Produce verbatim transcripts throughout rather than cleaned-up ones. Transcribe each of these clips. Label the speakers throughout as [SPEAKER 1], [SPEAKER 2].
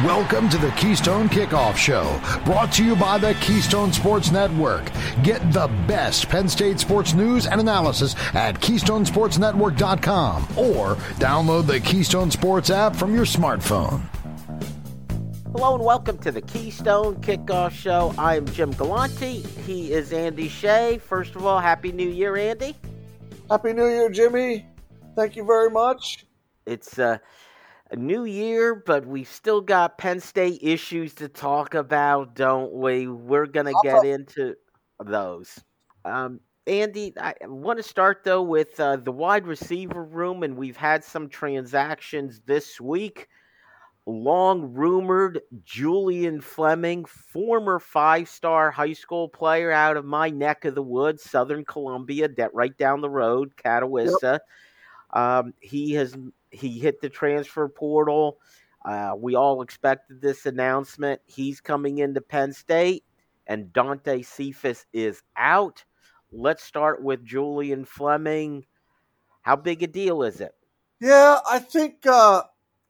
[SPEAKER 1] Welcome to the Keystone Kickoff Show, brought to you by the Keystone Sports Network. Get the best Penn State sports news and analysis at keystone sports network dot com or download the Keystone Sports app from your smartphone.
[SPEAKER 2] Hello and welcome to the Keystone Kickoff Show. I am Jim Galante. He is Andy Shea. First of all, Happy New Year, Andy.
[SPEAKER 3] Happy New Year, Jimmy. Thank you very much.
[SPEAKER 2] It's uh, a new year, but we've still got Penn State issues to talk about, don't we? We're going to get into those. Um, Andy, I want to start, though, with uh, the wide receiver room, and we've had some transactions this week. Long-rumored Julian Fleming, former five-star high school player out of my neck of the woods, Southern Columbia, right down the road, Catawissa. Yep. Um, he has he hit the transfer portal. Uh, we all expected this announcement. He's coming into Penn State, and Dante Cephas is out. Let's start with Julian Fleming. How big a deal is it?
[SPEAKER 3] Yeah, I think uh,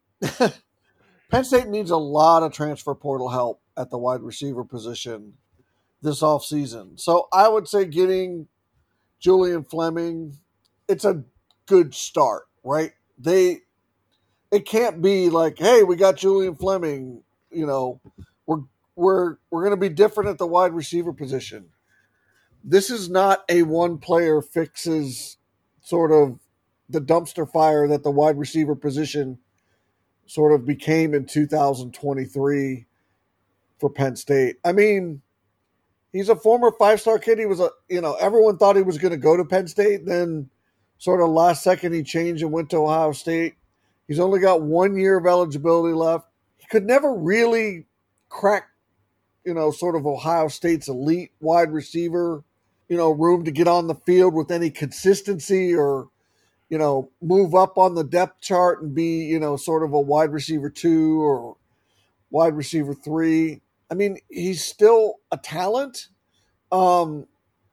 [SPEAKER 3] Penn State needs a lot of transfer portal help at the wide receiver position this offseason. So I would say getting Julian Fleming, it's a good start, right? They, it can't be like, hey, we got Julian Fleming, you know, we're we're we're going to be different at the wide receiver position. This is not a one player fixes sort of the dumpster fire that the wide receiver position sort of became in two thousand twenty-three for Penn State. I mean, he's a former five-star kid. He was a, you know, everyone thought he was going to go to Penn State. Then sort of last second he changed and went to Ohio State. He's only got one year of eligibility left. He could never really crack, you know, sort of Ohio State's elite wide receiver, you know, room to get on the field with any consistency or, you know, move up on the depth chart and be, you know, sort of a wide receiver two or wide receiver three. I mean, he's still a talent. Um,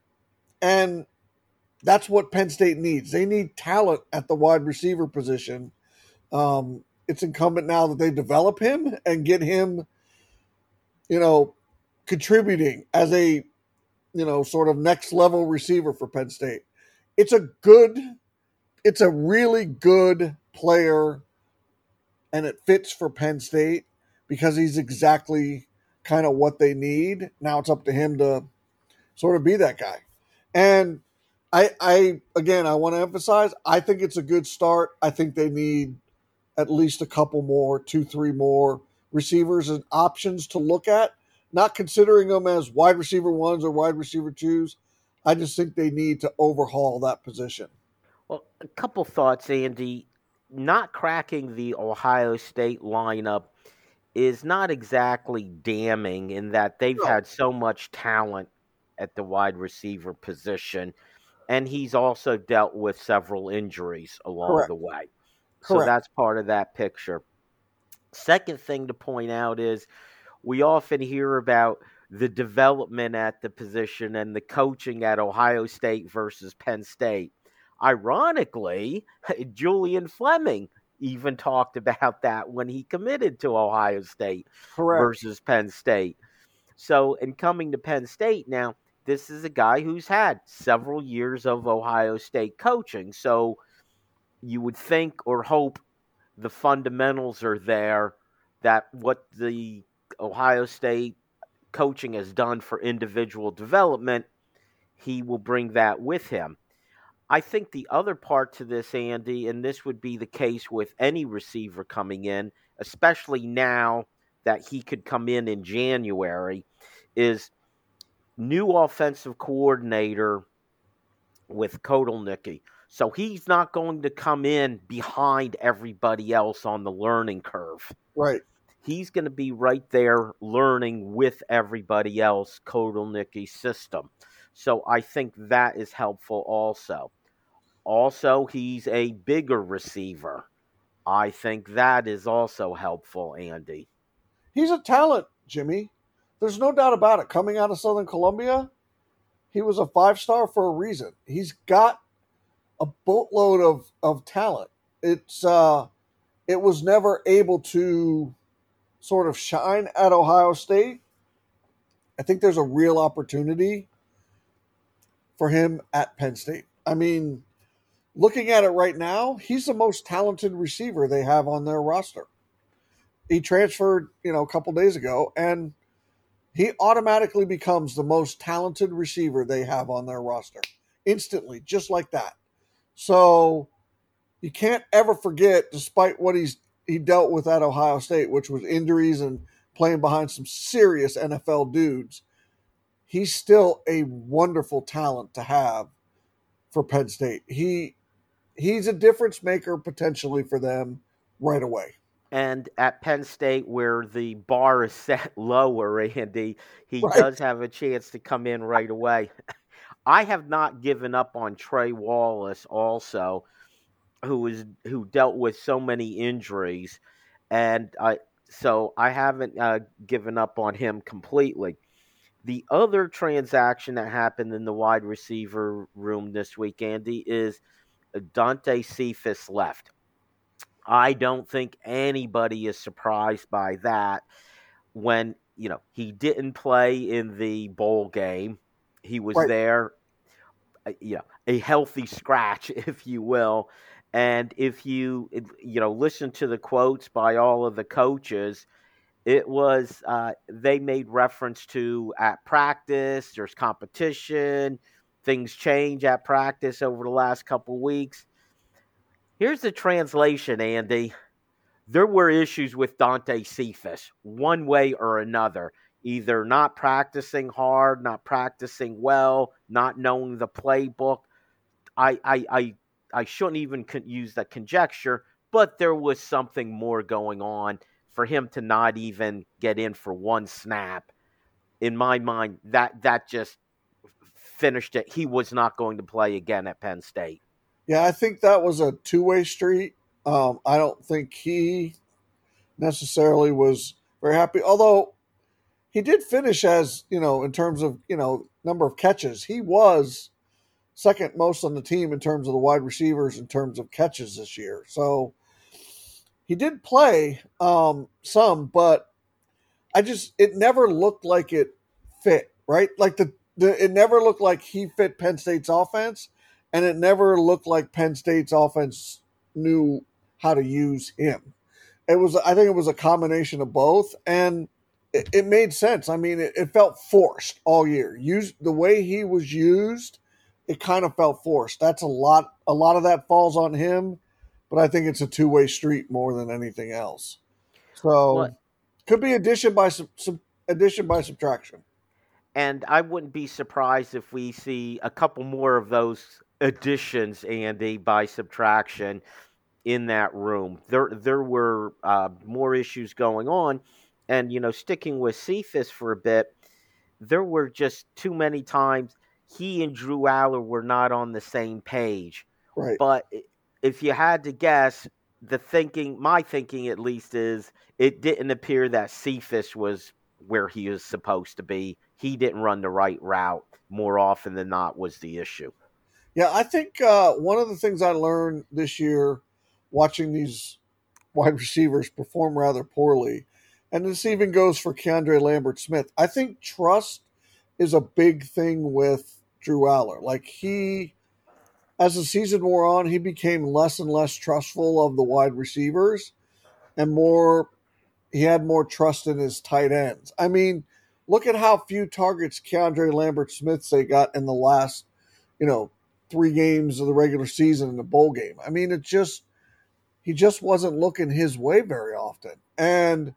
[SPEAKER 3] and that's what Penn State needs. They need talent at the wide receiver position. Um, it's incumbent now that they develop him and get him, you know, contributing as a, you know, sort of next level receiver for Penn State. It's a good, it's a really good player, and it fits for Penn State because he's exactly kind of what they need. Now it's up to him to sort of be that guy. And I, I again, I want to emphasize, I think it's a good start. I think they need at least a couple more, two, three more receivers and options to look at, not considering them as wide receiver ones or wide receiver twos. I just think they need to overhaul that position.
[SPEAKER 2] Well, a couple thoughts, Andy. Not cracking the Ohio State lineup is not exactly damning in that they've no. had so much talent at the wide receiver position, and he's also dealt with several injuries along
[SPEAKER 3] Correct.
[SPEAKER 2] the way.
[SPEAKER 3] Correct.
[SPEAKER 2] So that's part of that picture. Second thing to point out is we often hear about the development at the position and the coaching at Ohio State versus Penn State. Ironically, Julian Fleming even talked about that when he committed to Ohio State
[SPEAKER 3] Correct.
[SPEAKER 2] versus Penn State. So in coming to Penn State now, this is a guy who's had several years of Ohio State coaching. So you would think or hope the fundamentals are there, that what the Ohio State coaching has done for individual development, he will bring that with him. I think the other part to this, Andy, and this would be the case with any receiver coming in, especially now that he could come in in January, is new offensive coordinator with Kotelnicki. So he's not going to come in behind everybody else on the learning curve.
[SPEAKER 3] Right.
[SPEAKER 2] He's going to be right there learning with everybody else, Kotelnicki's system. So I think that is helpful also. Also, he's a bigger receiver. I think that is also helpful, Andy.
[SPEAKER 3] He's a talent, Jimmy. There's no doubt about it. Coming out of Southern Columbia, he was a five-star for a reason. He's got a boatload of, of talent. It's uh, it was never able to sort of shine at Ohio State, I think there's a real opportunity for him at Penn State. I mean, looking at it right now, he's the most talented receiver they have on their roster. He transferred, you know, a couple days ago, and he automatically becomes the most talented receiver they have on their roster instantly, just like that. So you can't ever forget, despite what he's he dealt with at Ohio State, which was injuries and playing behind some serious N F L dudes, he's still a wonderful talent to have for Penn State. He he's a difference maker potentially for them right away.
[SPEAKER 2] And at Penn State, where the bar is set lower, Andy, he
[SPEAKER 3] Right.
[SPEAKER 2] does have a chance to come in right away. I have not given up on Trey Wallace also, who is who dealt with so many injuries, and I so I haven't uh, given up on him completely. The other transaction that happened in the wide receiver room this week, Andy, is Dante Cephas left. I don't think anybody is surprised by that when, you know, he didn't play in the bowl game. He was
[SPEAKER 3] Right.
[SPEAKER 2] there, you know, a healthy scratch, if you will. And if you, you know, listen to the quotes by all of the coaches, it was, uh, they made reference to at practice, there's competition, things change at practice over the last couple of weeks. Here's the translation, Andy. There were issues with Dante Cephas, one way or another. Either not practicing hard, not practicing well, not knowing the playbook. I I I, I shouldn't even use the conjecture, but there was something more going on for him to not even get in for one snap. In my mind, that that just finished it. He was not going to play again at Penn State.
[SPEAKER 3] Yeah, I think that was a two-way street. Um, I don't think he necessarily was very happy, although he did finish as, you know, in terms of, you know, number of catches. He was second most on the team in terms of the wide receivers in terms of catches this year. So he did play um, some, but I just, it never looked like it fit, right? Like the, the, it never looked like he fit Penn State's offense, and it never looked like Penn State's offense knew how to use him. It was, I think it was a combination of both, and it, it made sense. I mean, it, it felt forced all year. Used the way he was used, it kind of felt forced. That's a lot. A lot of that falls on him, but I think it's a two-way street more than anything else. So
[SPEAKER 2] What?
[SPEAKER 3] Could be addition by sub, sub, addition by subtraction.
[SPEAKER 2] And I wouldn't be surprised if we see a couple more of those additions, Andy, by subtraction in that room. There there were uh, more issues going on. And, you know, sticking with Cephas for a bit, there were just too many times he and Drew Aller were not on the same page.
[SPEAKER 3] Right.
[SPEAKER 2] But if you had to guess, the thinking, my thinking at least, is it didn't appear that Cephas was where he was supposed to be. He didn't run the right route more often than not was the issue.
[SPEAKER 3] Yeah, I think uh, one of the things I learned this year watching these wide receivers perform rather poorly, and this even goes for Keandre Lambert-Smith, I think trust is a big thing with Drew Aller. Like he, as the season wore on, he became less and less trustful of the wide receivers and more, he had more trust in his tight ends. I mean, look at how few targets Keandre Lambert-Smith say got in the last, you know, three games of the regular season in the bowl game. I mean, it just, he just wasn't looking his way very often. And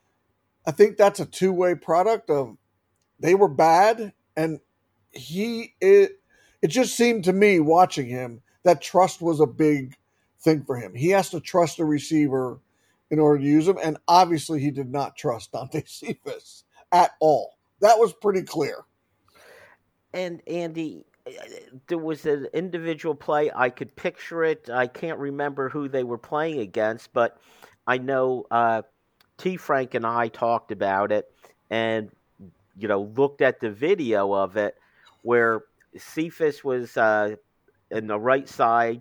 [SPEAKER 3] I think that's a two-way product of they were bad, and he, it, it just seemed to me watching him that trust was a big thing for him. He has to trust a receiver in order to use him, and obviously he did not trust Dante Cephas at all. That was pretty clear.
[SPEAKER 2] And Andy, there was an individual play. I could picture it. I can't remember who they were playing against, but I know uh, T. Frank and I talked about it and, you know, looked at the video of it where Cephas was uh, in the right side,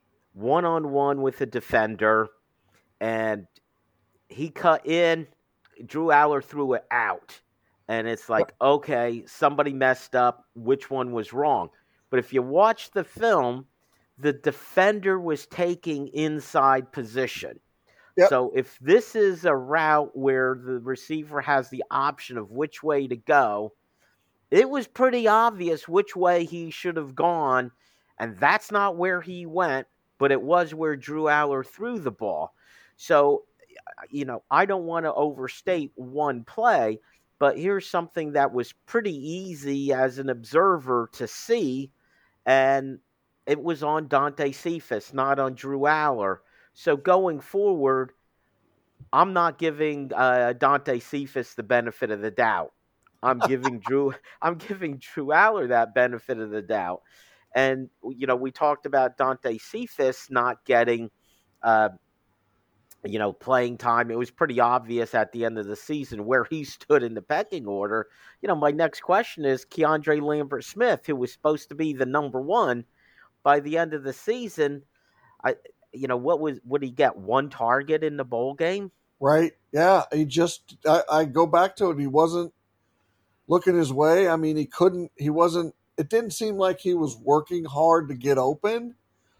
[SPEAKER 2] one-on-one with a defender, and he cut in. Drew Aller threw it out. And it's like, okay, somebody messed up. Which one was wrong? But if you watch the film, the defender was taking inside position. Yep. So if this is a route where the receiver has the option of which way to go, it was pretty obvious which way he should have gone. And that's not where he went, but it was where Drew Aller threw the ball. So, you know, I don't want to overstate one play, but here's something that was pretty easy as an observer to see, and it was on Dante Cephas, not on Drew Aller. So going forward, I'm not giving uh, Dante Cephas the benefit of the doubt. I'm giving Drew I'm giving Drew Aller that benefit of the doubt. And, you know, we talked about Dante Cephas not getting uh, – you know, playing time. It was pretty obvious at the end of the season where he stood in the pecking order. You know, my next question is Keandre Lambert-Smith, who was supposed to be the number one by the end of the season. I, you know, what was, would he get one target in the bowl game?
[SPEAKER 3] Right. Yeah. He just, I, I go back to it. He wasn't looking his way. I mean, he couldn't, he wasn't, it didn't seem like he was working hard to get open.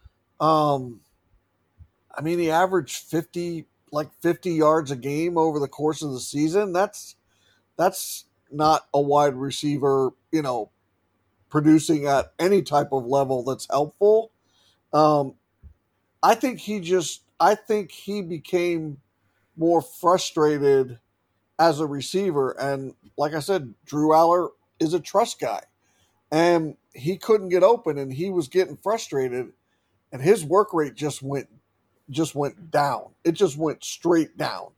[SPEAKER 3] Um, I mean, he averaged fifty, like fifty yards a game over the course of the season. That's that's not a wide receiver, you know, producing at any type of level that's helpful. Um, I think he just, I think he became more frustrated as a receiver. And like I said, Drew Aller is a trust guy, and he couldn't get open, and he was getting frustrated, and his work rate just went just went down. It just went straight down.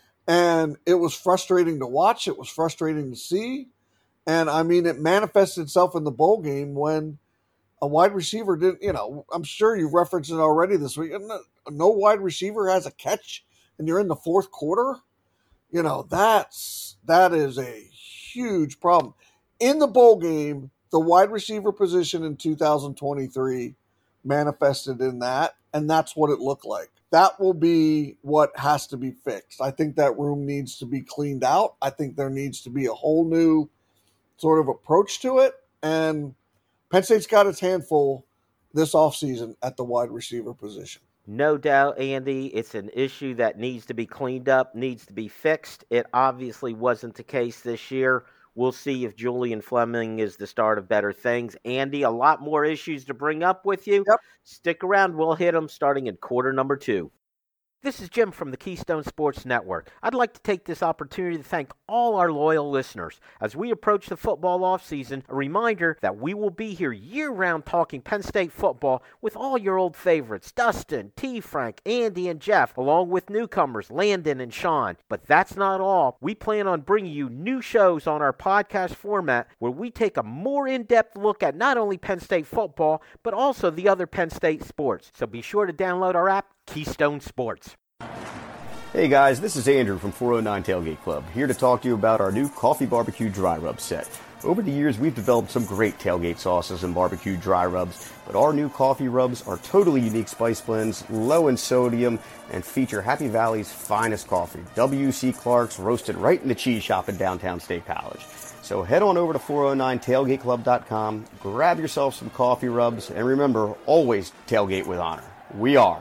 [SPEAKER 3] And it was frustrating to watch. It was frustrating to see. And, I mean, it manifested itself in the bowl game when a wide receiver didn't, you know, I'm sure you've referenced it already this week. No wide receiver has a catch and you're in the fourth quarter. You know, that's, that is a huge problem. In the bowl game, the wide receiver position in two thousand twenty-three manifested in that. And that's what it looked like. That will be what has to be fixed. I think that room needs to be cleaned out. I think there needs to be a whole new sort of approach to it. And Penn State's got its handful this offseason at the wide receiver position.
[SPEAKER 2] No doubt, Andy, it's an issue that needs to be cleaned up, needs to be fixed. It obviously wasn't the case this year. We'll see if Julian Fleming is the start of better things. Andy, a lot more issues to bring up with you.
[SPEAKER 3] Yep.
[SPEAKER 2] Stick around. We'll hit them starting in quarter number two. This is Jim from the Keystone Sports Network. I'd like to take this opportunity to thank all our loyal listeners. As we approach the football offseason, a reminder that we will be here year-round talking Penn State football with all your old favorites, Dustin, T. Frank, Andy, and Jeff, along with newcomers, Landon and Sean. But that's not all. We plan on bringing you new shows on our podcast format where we take a more in-depth look at not only Penn State football, but also the other Penn State sports. So be sure to download our app, Keystone Sports.
[SPEAKER 4] Hey guys, this is Andrew from four oh nine Tailgate Club, here to talk to you about our new Coffee Barbecue Dry Rub set. Over the years, we've developed some great tailgate sauces and barbecue dry rubs, but our new coffee rubs are totally unique spice blends, low in sodium, and feature Happy Valley's finest coffee, W C Clark's, roasted right in the cheese shop in downtown State College. So head on over to four oh nine tailgate club dot com, grab yourself some coffee rubs, and remember, always tailgate with honor. We are.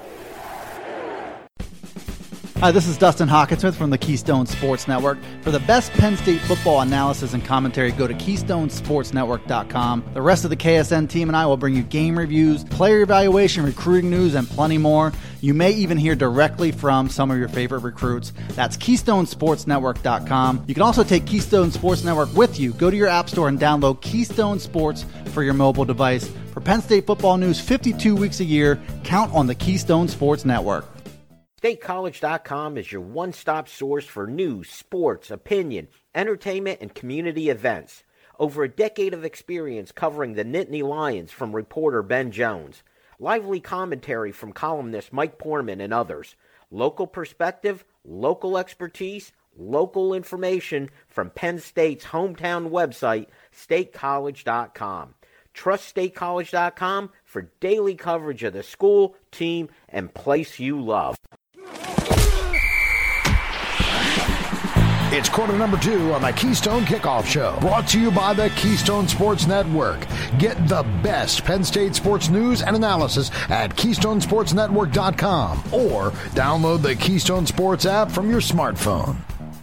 [SPEAKER 5] Hi, this is Dustin Hawkinsmith from the Keystone Sports Network. For the best Penn State football analysis and commentary, go to keystone sports network dot com. The rest of the K S N team and I will bring you game reviews, player evaluation, recruiting news, and plenty more. You may even hear directly from some of your favorite recruits. That's keystone sports network dot com. You can also take Keystone Sports Network with you. Go to your app store and download Keystone Sports for your mobile device. For Penn State football news fifty-two weeks a year, count on the Keystone Sports Network.
[SPEAKER 2] State College dot com is your one-stop source for news, sports, opinion, entertainment, and community events. Over a decade of experience covering the Nittany Lions from reporter Ben Jones. Lively commentary from columnist Mike Poorman and others. Local perspective, local expertise, local information from Penn State's hometown website, State College dot com. Trust State College dot com for daily coverage of the school, team, and place you love.
[SPEAKER 1] It's quarter number two on the Keystone Kickoff Show, brought to you by the Keystone Sports Network. Get the best Penn State sports news and analysis at keystone sports network dot com or download the Keystone Sports app from your smartphone.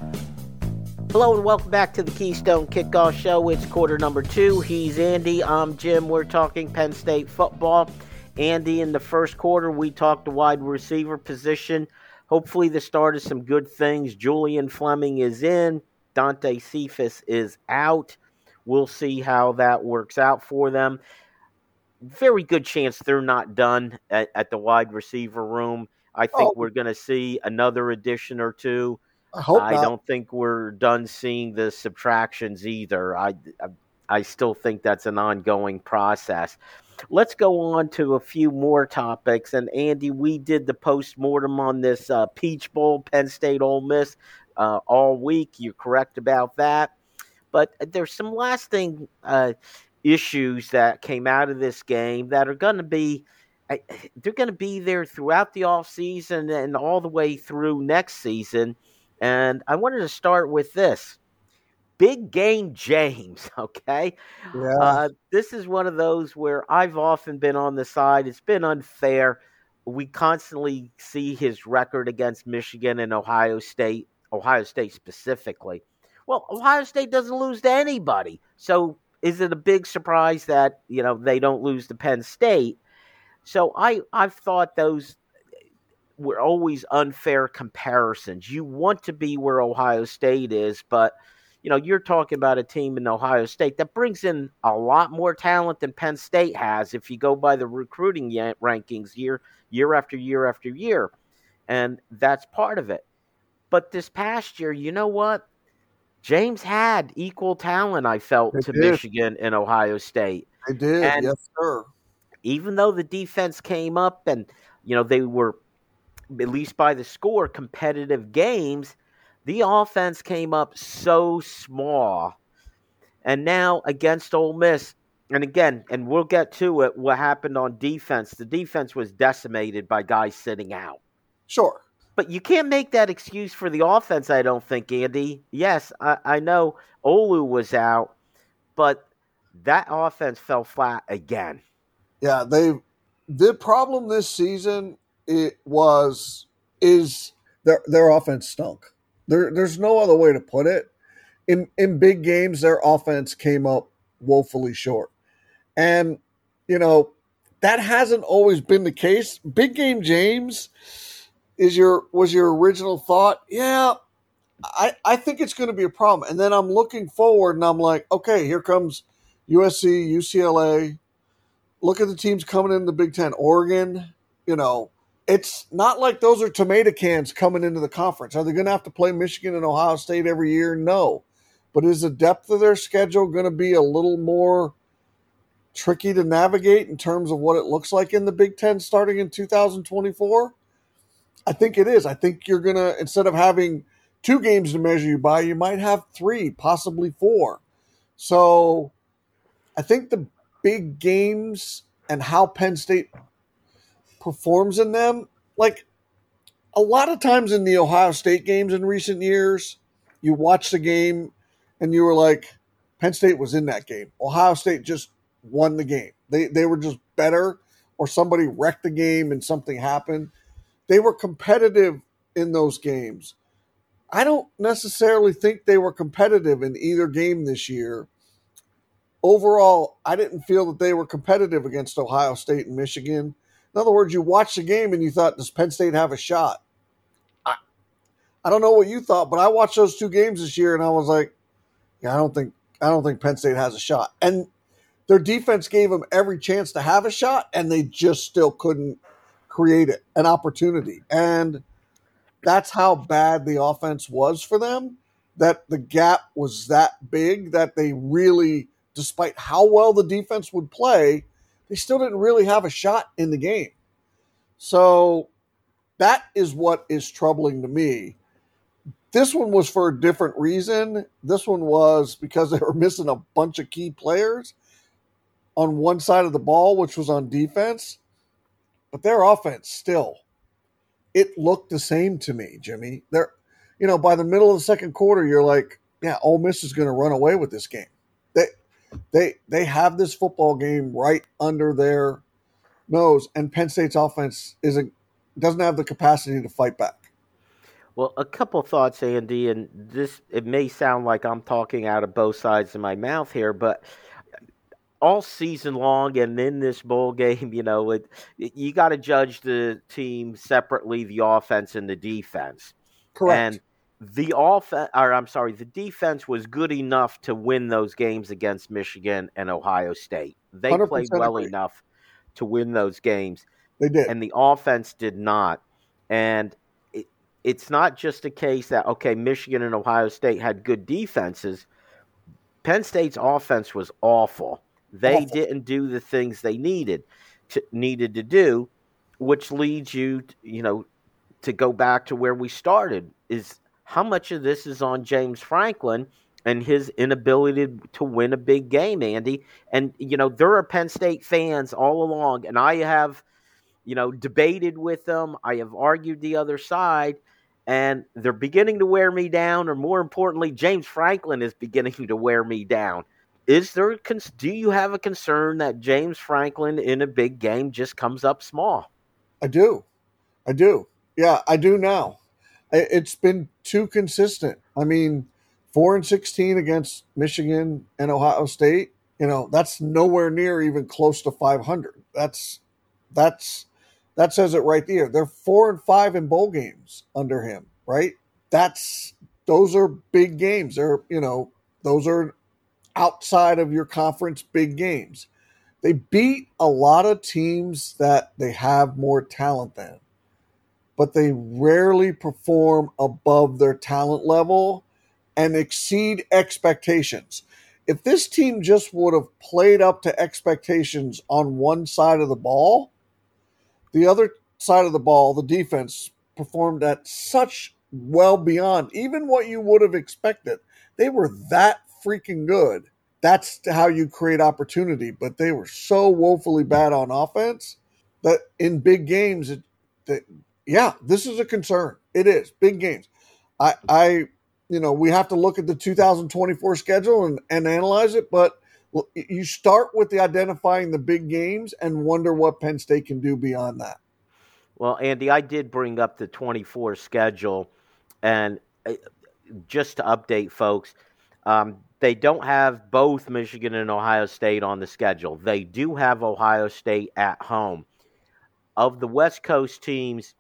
[SPEAKER 2] Hello and welcome back to the Keystone Kickoff Show. It's quarter number two. He's Andy. I'm Jim. We're talking Penn State football. Andy, in the first quarter, we talked the wide receiver position. Hopefully the start of some good things. Julian Fleming is in. Dante Cephas is out. We'll see how that works out for them. Very good chance they're not done at, at the wide receiver room. I think oh. we're going to see another addition or two.
[SPEAKER 3] I hope
[SPEAKER 2] I
[SPEAKER 3] not.
[SPEAKER 2] don't think we're done seeing the subtractions either. I, I, I still think that's an ongoing process. Let's go on to a few more topics. And, Andy, we did the postmortem on this uh, Peach Bowl, Penn State Ole Miss, uh, all week. You're correct about that. But there's some lasting uh, issues that came out of this game that are going to be – they're going to be there throughout the offseason and all the way through next season. And I wanted to start with this. Big Game James, okay?
[SPEAKER 3] Yeah.
[SPEAKER 2] Uh, this is one of those where I've often been on the side. It's been unfair. We constantly see his record against Michigan and Ohio State, Ohio State specifically. Well, Ohio State doesn't lose to anybody. So is it a big surprise that, you know, they don't lose to Penn State? So I, I've thought those were always unfair comparisons. You want to be where Ohio State is, but you know, you're talking about a team in Ohio State that brings in a lot more talent than Penn State has if you go by the recruiting rankings year year after year after year. And that's part of it. But this past year, you know what? James had equal talent, I felt,
[SPEAKER 3] they
[SPEAKER 2] to
[SPEAKER 3] did.
[SPEAKER 2] Michigan and Ohio State.
[SPEAKER 3] They did,
[SPEAKER 2] and
[SPEAKER 3] yes, sir.
[SPEAKER 2] Even though the defense came up and, you know, they were, at least by the score, competitive games, the offense came up so small. And now against Ole Miss, and again, and we'll get to it, what happened on defense. The defense was decimated by guys sitting out.
[SPEAKER 3] Sure.
[SPEAKER 2] But you can't make that excuse for the offense, I don't think, Andy. Yes, I, I know Olu was out, but that offense fell flat again.
[SPEAKER 3] Yeah, they the problem this season it was is their their offense stunk. There, there's no other way to put it. In in big games, their offense came up woefully short. And, you know, that hasn't always been the case. Big Game James is your was your original thought. Yeah, I, I think it's going to be a problem. And then I'm looking forward and I'm like, okay, here comes U S C, U C L A. Look at the teams coming in the Big Ten. Oregon, you know. It's not like those are tomato cans coming into the conference. Are they going to have to play Michigan and Ohio State every year? No. But is the depth of their schedule going to be a little more tricky to navigate in terms of what it looks like in the Big Ten starting in two thousand twenty-four? I think it is. I think you're going to, instead of having two games to measure you by, you might have three, possibly four. So I think the big games and how Penn State performs in them, like a lot of times in the Ohio State games in recent years, you watch the game and you were like, Penn State was in that game. Ohio State just won the game. They they were just better, or somebody wrecked the game and something happened. They were competitive in those games. I don't necessarily think they were competitive in either game this year. Overall, I didn't feel that they were competitive against Ohio State and Michigan. In other words, you watched the game and you thought, does Penn State have a shot? I, I don't know what you thought, but I watched those two games this year and I was like, yeah, I don't think I don't think Penn State has a shot. And their defense gave them every chance to have a shot, and they just still couldn't create it, an opportunity. And that's how bad the offense was for them, that the gap was that big that they really, despite how well the defense would play, they still didn't really have a shot in the game. So that is what is troubling to me. This one was for a different reason. This one was because they were missing a bunch of key players on one side of the ball, which was on defense. But their offense still, it looked the same to me, Jimmy. They're, you know, by the middle of the second quarter, you're like, yeah, Ole Miss is going to run away with this game. They, they, they have this football game right under their nose, and Penn State's offense isn't doesn't have the capacity to fight back.
[SPEAKER 2] Well, a couple thoughts, Andy, and this it may sound like I'm talking out of both sides of my mouth here, but all season long and in this bowl game, you know, it, you got to judge the team separately, the offense and the defense.
[SPEAKER 3] Correct.
[SPEAKER 2] And the offense, or I'm sorry, the defense was good enough to win those games against Michigan and Ohio State. They played well
[SPEAKER 3] agree.
[SPEAKER 2] enough to win those games.
[SPEAKER 3] They did.
[SPEAKER 2] And the offense did not. And it, it's not just a case that, okay, Michigan and Ohio State had good defenses. Penn State's offense was awful. They
[SPEAKER 3] awful.
[SPEAKER 2] didn't do the things they needed to, needed to do, which leads you, to, you know, to go back to where we started, is how much of this is on James Franklin and his inability to win a big game, Andy. And, you know, there are Penn State fans all along, and I have, you know, debated with them. I have argued the other side, and they're beginning to wear me down, or more importantly, James Franklin is beginning to wear me down. Is there, do you have a concern that James Franklin in a big game just comes up small?
[SPEAKER 3] I do. I do. Yeah, I do now. It's been too consistent. I mean, four and sixteen against Michigan and Ohio State, you know, that's nowhere near even close to five hundred. That's, that's, that says it right there. They're four and five in bowl games under him, right? That's, those are big games. They're, you know, those are outside of your conference big games. They beat a lot of teams that they have more talent than, but they rarely perform above their talent level and exceed expectations. If this team just would have played up to expectations on one side of the ball, the other side of the ball, the defense, performed at such well beyond even what you would have expected. They were that freaking good. That's how you create opportunity. But they were so woefully bad on offense that in big games, it, that, yeah, this is a concern. It is big games. I, I, you know, we have to look at the two thousand twenty-four schedule and, and analyze it. But you start with the identifying the big games and wonder what Penn State can do beyond that.
[SPEAKER 2] Well, Andy, I did bring up the twenty-four schedule, and just to update folks, um, they don't have both Michigan and Ohio State on the schedule. They do have Ohio State at home. Of the West Coast teams,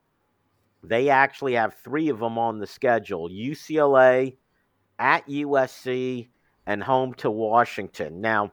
[SPEAKER 2] they actually have three of them on the schedule: U C L A, at U S C, and home to Washington. Now,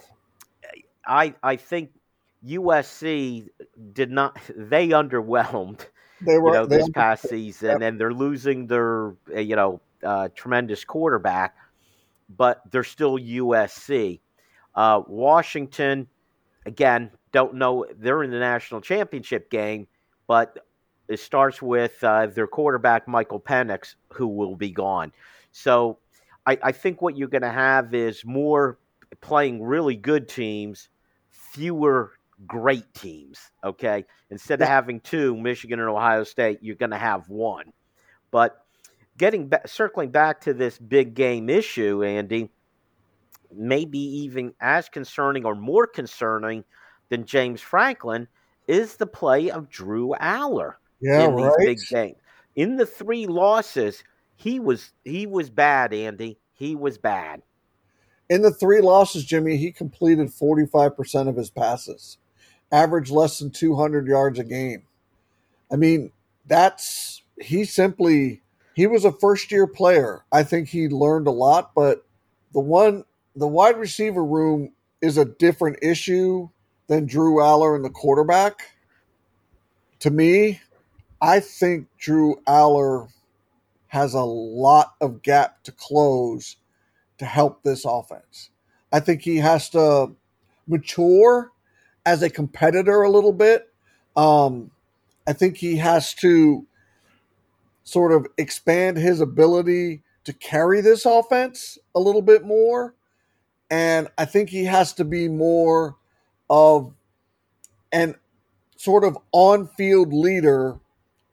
[SPEAKER 2] I I think U S C did not, they underwhelmed
[SPEAKER 3] they were,
[SPEAKER 2] you know,
[SPEAKER 3] they
[SPEAKER 2] this
[SPEAKER 3] under-
[SPEAKER 2] past season, and they're losing their, you know, uh, tremendous quarterback, but they're still U S C. Uh, Washington, again, don't know, they're in the national championship game, but it starts with uh, their quarterback, Michael Penix, who will be gone. So I, I think what you're going to have is more playing really good teams, fewer great teams, okay? Instead of having two, Michigan and Ohio State, you're going to have one. But getting back, circling back to this big game issue, Andy, maybe even as concerning or more concerning than James Franklin is the play of Drew Aller
[SPEAKER 3] yeah,
[SPEAKER 2] in these
[SPEAKER 3] right.
[SPEAKER 2] big games. In the three losses, he was he was bad, Andy. He was bad.
[SPEAKER 3] In the three losses, Jimmy, he completed forty-five percent of his passes, averaged less than two hundred yards a game. I mean, that's, he simply, he was a first-year player. I think he learned a lot, but the one, the wide receiver room is a different issue than Drew Aller and the quarterback. To me, I think Drew Aller has a lot of gap to close to help this offense. I think he has to mature as a competitor a little bit. Um, I think he has to sort of expand his ability to carry this offense a little bit more. And I think he has to be more of an sort of on-field leader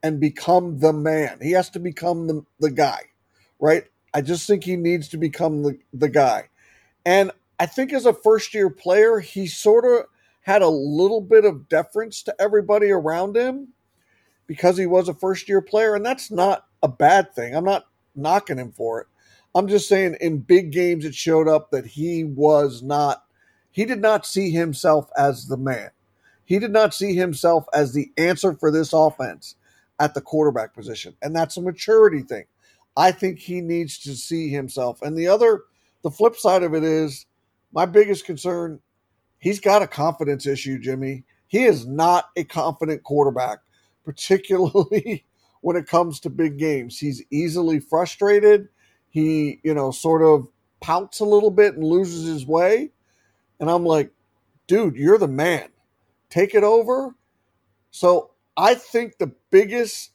[SPEAKER 3] and become the man. He has to become the, the guy, right? I just think he needs to become the, the guy. And I think as a first-year player, he sort of had a little bit of deference to everybody around him because he was a first-year player, and that's not a bad thing. I'm not knocking him for it. I'm just saying in big games it showed up that he was not, he did not see himself as the man. He did not see himself as the answer for this offense at the quarterback position, and that's a maturity thing. I think he needs to see himself. And the other, the flip side of it is, my biggest concern, he's got a confidence issue, Jimmy. He is not a confident quarterback, particularly when it comes to big games. He's easily frustrated. He, you know, sort of pouts a little bit and loses his way. And I'm like, dude, you're the man. Take it over. So I think the biggest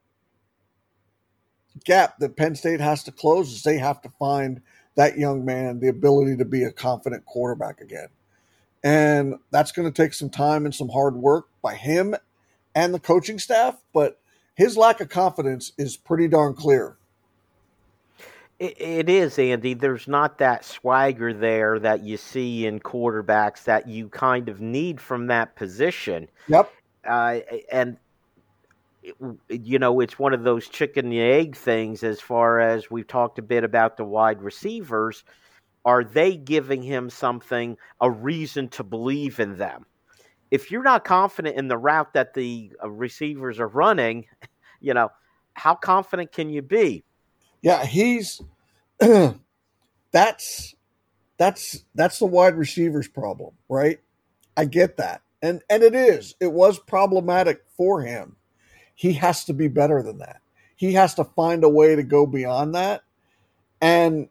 [SPEAKER 3] gap that Penn State has to close is they have to find that young man the ability to be a confident quarterback again. And that's going to take some time and some hard work by him and the coaching staff, but his lack of confidence is pretty darn clear.
[SPEAKER 2] It, it is, Andy. There's not that swagger there that you see in quarterbacks that you kind of need from that position.
[SPEAKER 3] Yep.
[SPEAKER 2] Uh, and, you know, it's one of those chicken and egg things as far as we've talked a bit about the wide receivers. Are they giving him something, a reason to believe in them? If you're not confident in the route that the receivers are running, you know, how confident can you be?
[SPEAKER 3] Yeah, he's that's that's that's the wide receivers problem, right? I get that. And and it is. It was problematic for him. He has to be better than that. He has to find a way to go beyond that and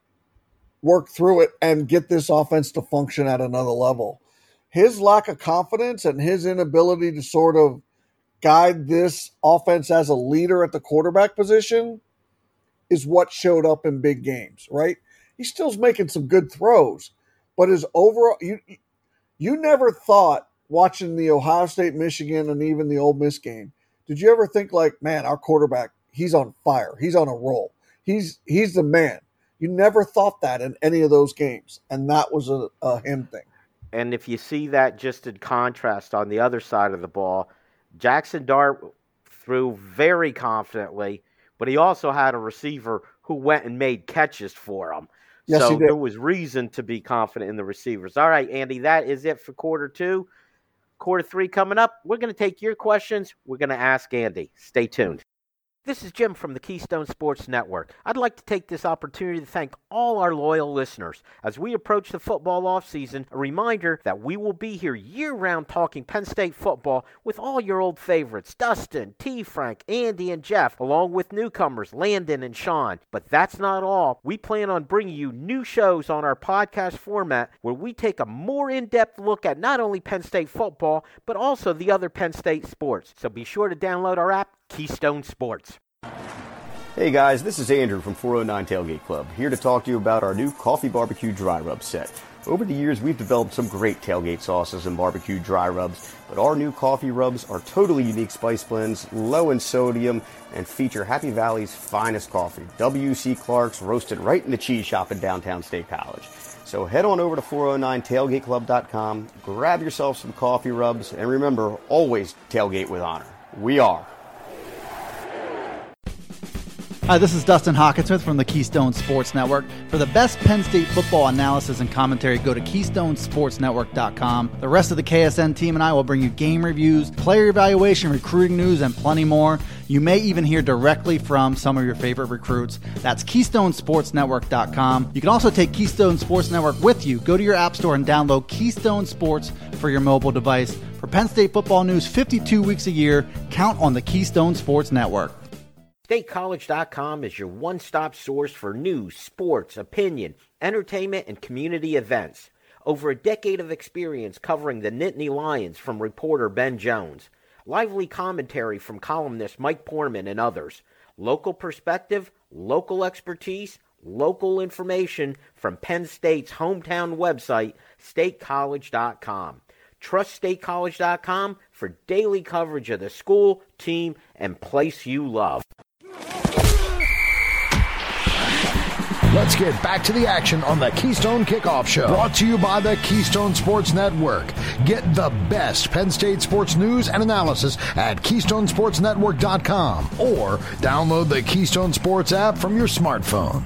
[SPEAKER 3] work through it and get this offense to function at another level. His lack of confidence and his inability to sort of guide this offense as a leader at the quarterback position is what showed up in big games, right? He still's making some good throws, but his overall, you, you never thought watching the Ohio State, Michigan, and even the Ole Miss game, did you ever think like, man, our quarterback, he's on fire. He's on a roll. He's, he's the man. You never thought that in any of those games, and that was a, a him thing.
[SPEAKER 2] And if you see that just in contrast on the other side of the ball, Jackson Dart threw very confidently, but he also had a receiver who went and made catches for him.
[SPEAKER 3] Yes,
[SPEAKER 2] so
[SPEAKER 3] he did.
[SPEAKER 2] There was reason to be confident in the receivers. All right, Andy, that is it for quarter two. Quarter three coming up. We're going to take your questions. We're going to ask Andy. Stay tuned. This is Jim from the Keystone Sports Network. I'd like to take this opportunity to thank all our loyal listeners. As we approach the football offseason, a reminder that we will be here year-round talking Penn State football with all your old favorites, Dustin, T. Frank, Andy, and Jeff, along with newcomers, Landon and Sean. But that's not all. We plan on bringing you new shows on our podcast format where we take a more in-depth look at not only Penn State football, but also the other Penn State sports. So be sure to download our app, Keystone Sports.
[SPEAKER 4] Hey guys, this is Andrew from four oh nine Tailgate Club, here to talk to you about our new Coffee Barbecue Dry Rub set. Over the years, we've developed some great tailgate sauces and barbecue dry rubs, but our new coffee rubs are totally unique spice blends, low in sodium, and feature Happy Valley's finest coffee, W C Clark's, roasted right in the cheese shop in downtown State College. So head on over to four oh nine tailgate club dot com, grab yourself some coffee rubs, and remember, always tailgate with honor. We are.
[SPEAKER 5] Hi, this is Dustin Hawkinsmith from the Keystone Sports Network. For the best Penn State football analysis and commentary, go to keystone sports network dot com. The rest of the K S N team and I will bring you game reviews, player evaluation, recruiting news, and plenty more. You may even hear directly from some of your favorite recruits. That's keystone sports network dot com. You can also take Keystone Sports Network with you. Go to your app store and download Keystone Sports for your mobile device. For Penn State football news fifty-two weeks a year, count on the Keystone Sports Network.
[SPEAKER 2] State College dot com is your one-stop source for news, sports, opinion, entertainment, and community events. Over a decade of experience covering the Nittany Lions from reporter Ben Jones. Lively commentary from columnist Mike Poorman and others. Local perspective, local expertise, local information from Penn State's hometown website, state college dot com. trust state college dot com for daily coverage of the school, team, and place you love.
[SPEAKER 1] Let's get back to the action on the Keystone Kickoff Show. Brought to you by the Keystone Sports Network. Get the best Penn State sports news and analysis at keystone sports network dot com or download the Keystone Sports app from your smartphone.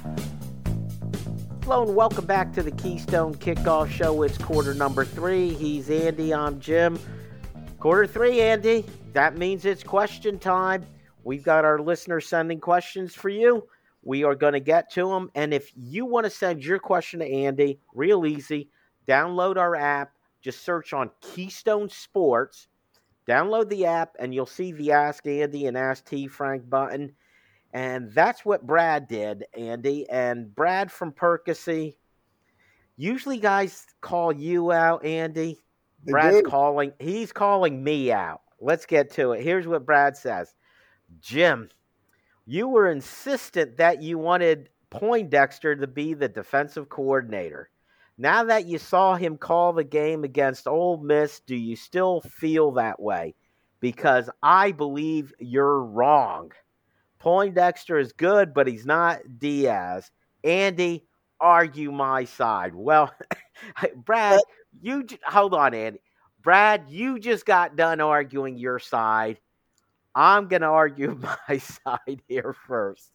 [SPEAKER 2] Hello and welcome back to the Keystone Kickoff Show. It's quarter number three. He's Andy, I'm Jim. Quarter three, Andy. That means it's question time. We've got our listeners sending questions for you. We are going to get to them. And if you want to send your question to Andy, real easy, download our app. Just search on Keystone Sports. Download the app, and you'll see the Ask Andy and Ask T. Frank button. And that's what Brad did, Andy. And Brad from Percy. Usually guys call you out, Andy.
[SPEAKER 3] They
[SPEAKER 2] Brad's
[SPEAKER 3] do.
[SPEAKER 2] calling. He's calling me out. Let's get to it. Here's what Brad says. Jim, you were insistent that you wanted Poindexter to be the defensive coordinator. Now that you saw him call the game against Ole Miss, do you still feel that way? Because I believe you're wrong. Poindexter is good, but he's not Diaz. Andy, argue my side. Well, Brad, you hold on, Andy. Brad, you just got done arguing your side. I'm going to argue my side here first.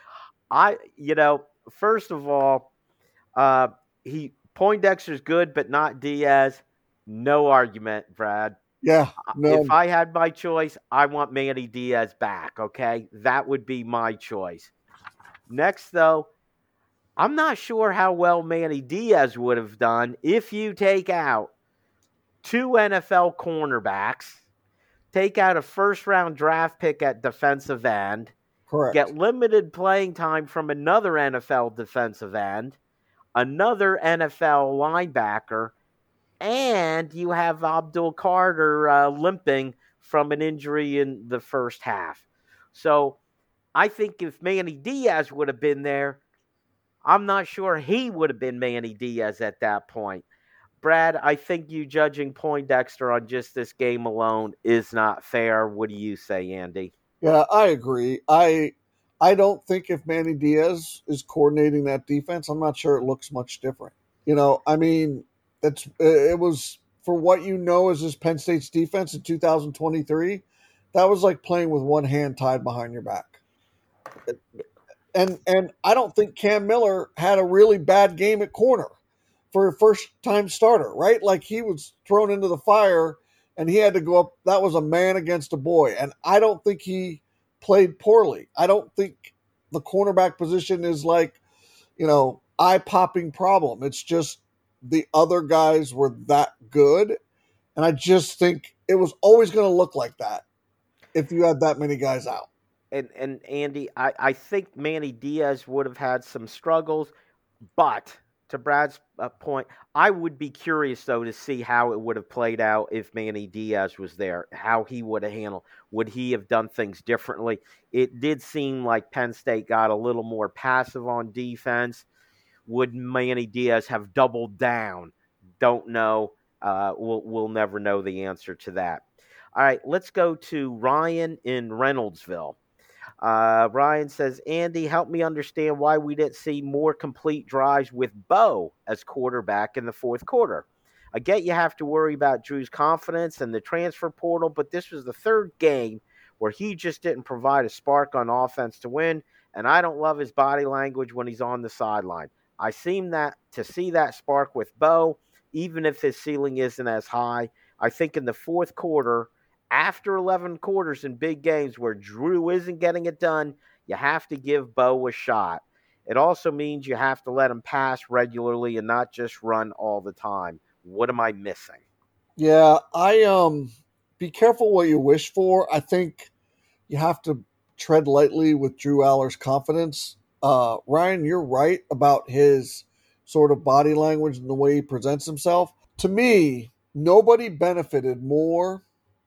[SPEAKER 2] I, you know, first of all, uh, he Poindexter's good, but not Diaz. No argument, Brad.
[SPEAKER 3] Yeah. No.
[SPEAKER 2] If I had my choice, I want Manny Diaz back, okay? That would be my choice. Next, though, I'm not sure how well Manny Diaz would have done if you take out two N F L cornerbacks, take out a first-round draft pick at defensive end,
[SPEAKER 3] Correct.
[SPEAKER 2] get limited playing time from another N F L defensive end, another N F L linebacker, and you have Abdul Carter uh, limping from an injury in the first half. So I think if Manny Diaz would have been there, I'm not sure he would have been Manny Diaz at that point. Brad, I think you judging Poindexter on just this game alone is not fair. What do you say, Andy?
[SPEAKER 3] Yeah, I agree. I I don't think if Manny Diaz is coordinating that defense, I'm not sure it looks much different. You know, I mean, that's it was for what you know as this Penn State's defense in two thousand twenty-three. That was like playing with one hand tied behind your back. And and I don't think Cam Miller had a really bad game at corner for a first-time starter, right? Like he was thrown into the fire and he had to go up. That was a man against a boy. And I don't think he played poorly. I don't think the cornerback position is like, you know, eye-popping problem. It's just the other guys were that good. And I just think it was always going to look like that if you had that many guys out.
[SPEAKER 2] And, and Andy, I, I think Manny Diaz would have had some struggles, but to Brad's uh, point, I would be curious, though, to see how it would have played out if Manny Diaz was there, how he would have handled. Would he have done things differently? It did seem like Penn State got a little more passive on defense. Would Manny Diaz have doubled down? Don't know. Uh, we'll, we'll never know the answer to that. All right, let's go to Ryan in Reynoldsville. Uh, Ryan says, Andy, help me understand why we didn't see more complete drives with Bo as quarterback in the fourth quarter. I get you have to worry about Drew's confidence and the transfer portal, but this was the third game where he just didn't provide a spark on offense to win, and I don't love his body language when he's on the sideline. I seem that to see that spark with Bo, even if his ceiling isn't as high. I think in the fourth quarter, after eleven quarters in big games where Drew isn't getting it done, you have to give Bo a shot. It also means you have to let him pass regularly and not just run all the time. What am I missing?
[SPEAKER 3] Yeah, I um be careful what you wish for. I think you have to tread lightly with Drew Aller's confidence. Uh, Ryan, you're right about his sort of body language and the way he presents himself. To me, nobody benefited more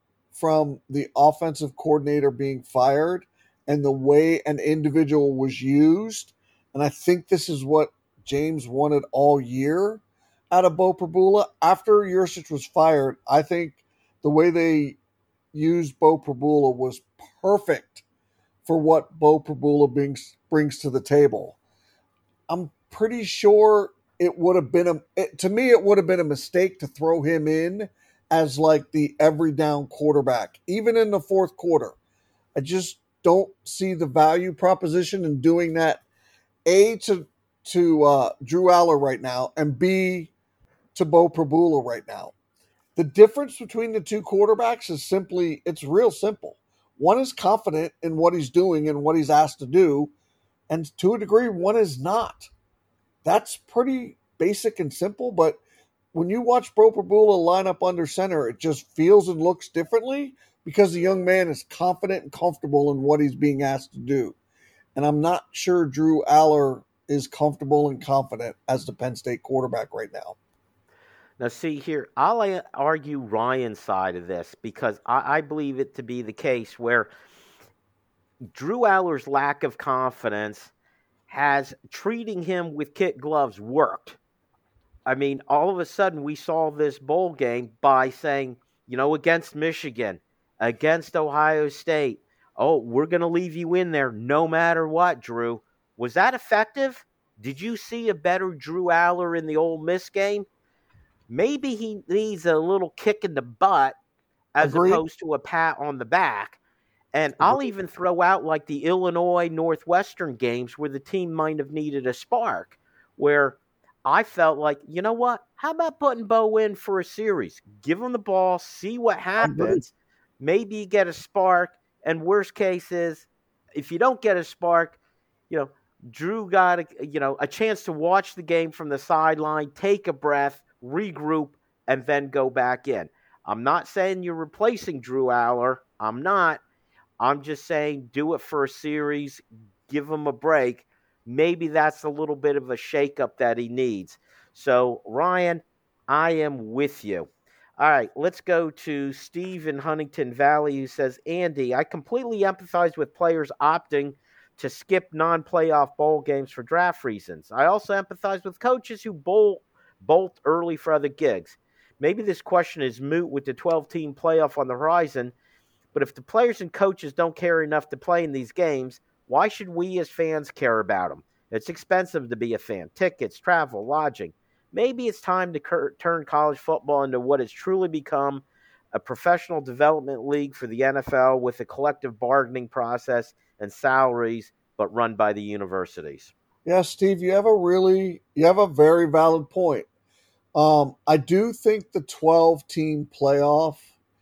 [SPEAKER 3] from the offensive coordinator being fired and the way an individual was used. And I think this is what James wanted all year. out of Bo Prabula. After Yurcich was fired, I think the way they used Bo Prabula was perfect for what Bo Prabula brings, brings to the table. I'm pretty sure it would have been a it, to me it would have been a mistake to throw him in as like the every down quarterback, even in the fourth quarter. I just don't see the value proposition in doing that. A to to uh, Drew Aller right now, and B to Bo Prabula right now. The difference between the two quarterbacks is simply, it's real simple. One is confident in what he's doing and what he's asked to do, and to a degree, one is not. That's pretty basic and simple, but when you watch Bo Prabula line up under center, it just feels and looks differently because the young man is confident and comfortable in what he's being asked to do. And I'm not sure Drew Aller is comfortable and confident as the Penn State quarterback right now.
[SPEAKER 2] Now, see here, I'll argue Ryan's side of this because I, I believe it to be the case where Drew Aller's lack of confidence has treating him with kid gloves worked. I mean, all of a sudden we saw this bowl game by saying, you know, against Michigan, against Ohio State, oh, we're going to leave you in there no matter what, Drew. Was that effective? Did you see a better Drew Aller in the Ole Miss game? Maybe he needs a little kick in the butt as
[SPEAKER 3] Agreed.
[SPEAKER 2] opposed to a pat on the back. And Agreed. I'll even throw out like the Illinois Northwestern games where the team might have needed a spark, where I felt like, you know what? How about putting Bo in for a series? Give him the ball, see what happens. Maybe you get a spark. And worst case is, if you don't get a spark, you know, Drew got a, you know, a chance to watch the game from the sideline, take a breath, regroup, and then go back in. I'm not saying you're replacing Drew Aller. I'm not. I'm just saying do it for a series, give him a break. Maybe that's a little bit of a shakeup that he needs. So, Ryan, I am with you. All right, let's go to Steve in Huntington Valley who says, Andy, I completely empathize with players opting to skip non-playoff bowl games for draft reasons. I also empathize with coaches who bowl bolt early for other gigs. Maybe this question is moot with the twelve-team playoff on the horizon, but if the players and coaches don't care enough to play in these games, why should we as fans care about them? It's expensive to be a fan. Tickets, travel, lodging. Maybe it's time to cur- turn college football into what has truly become a professional development league for the N F L with a collective bargaining process and salaries, but run by the universities.
[SPEAKER 3] Yeah, Steve, you have a really, you have a very valid point. Um, I do think the twelve-team playoff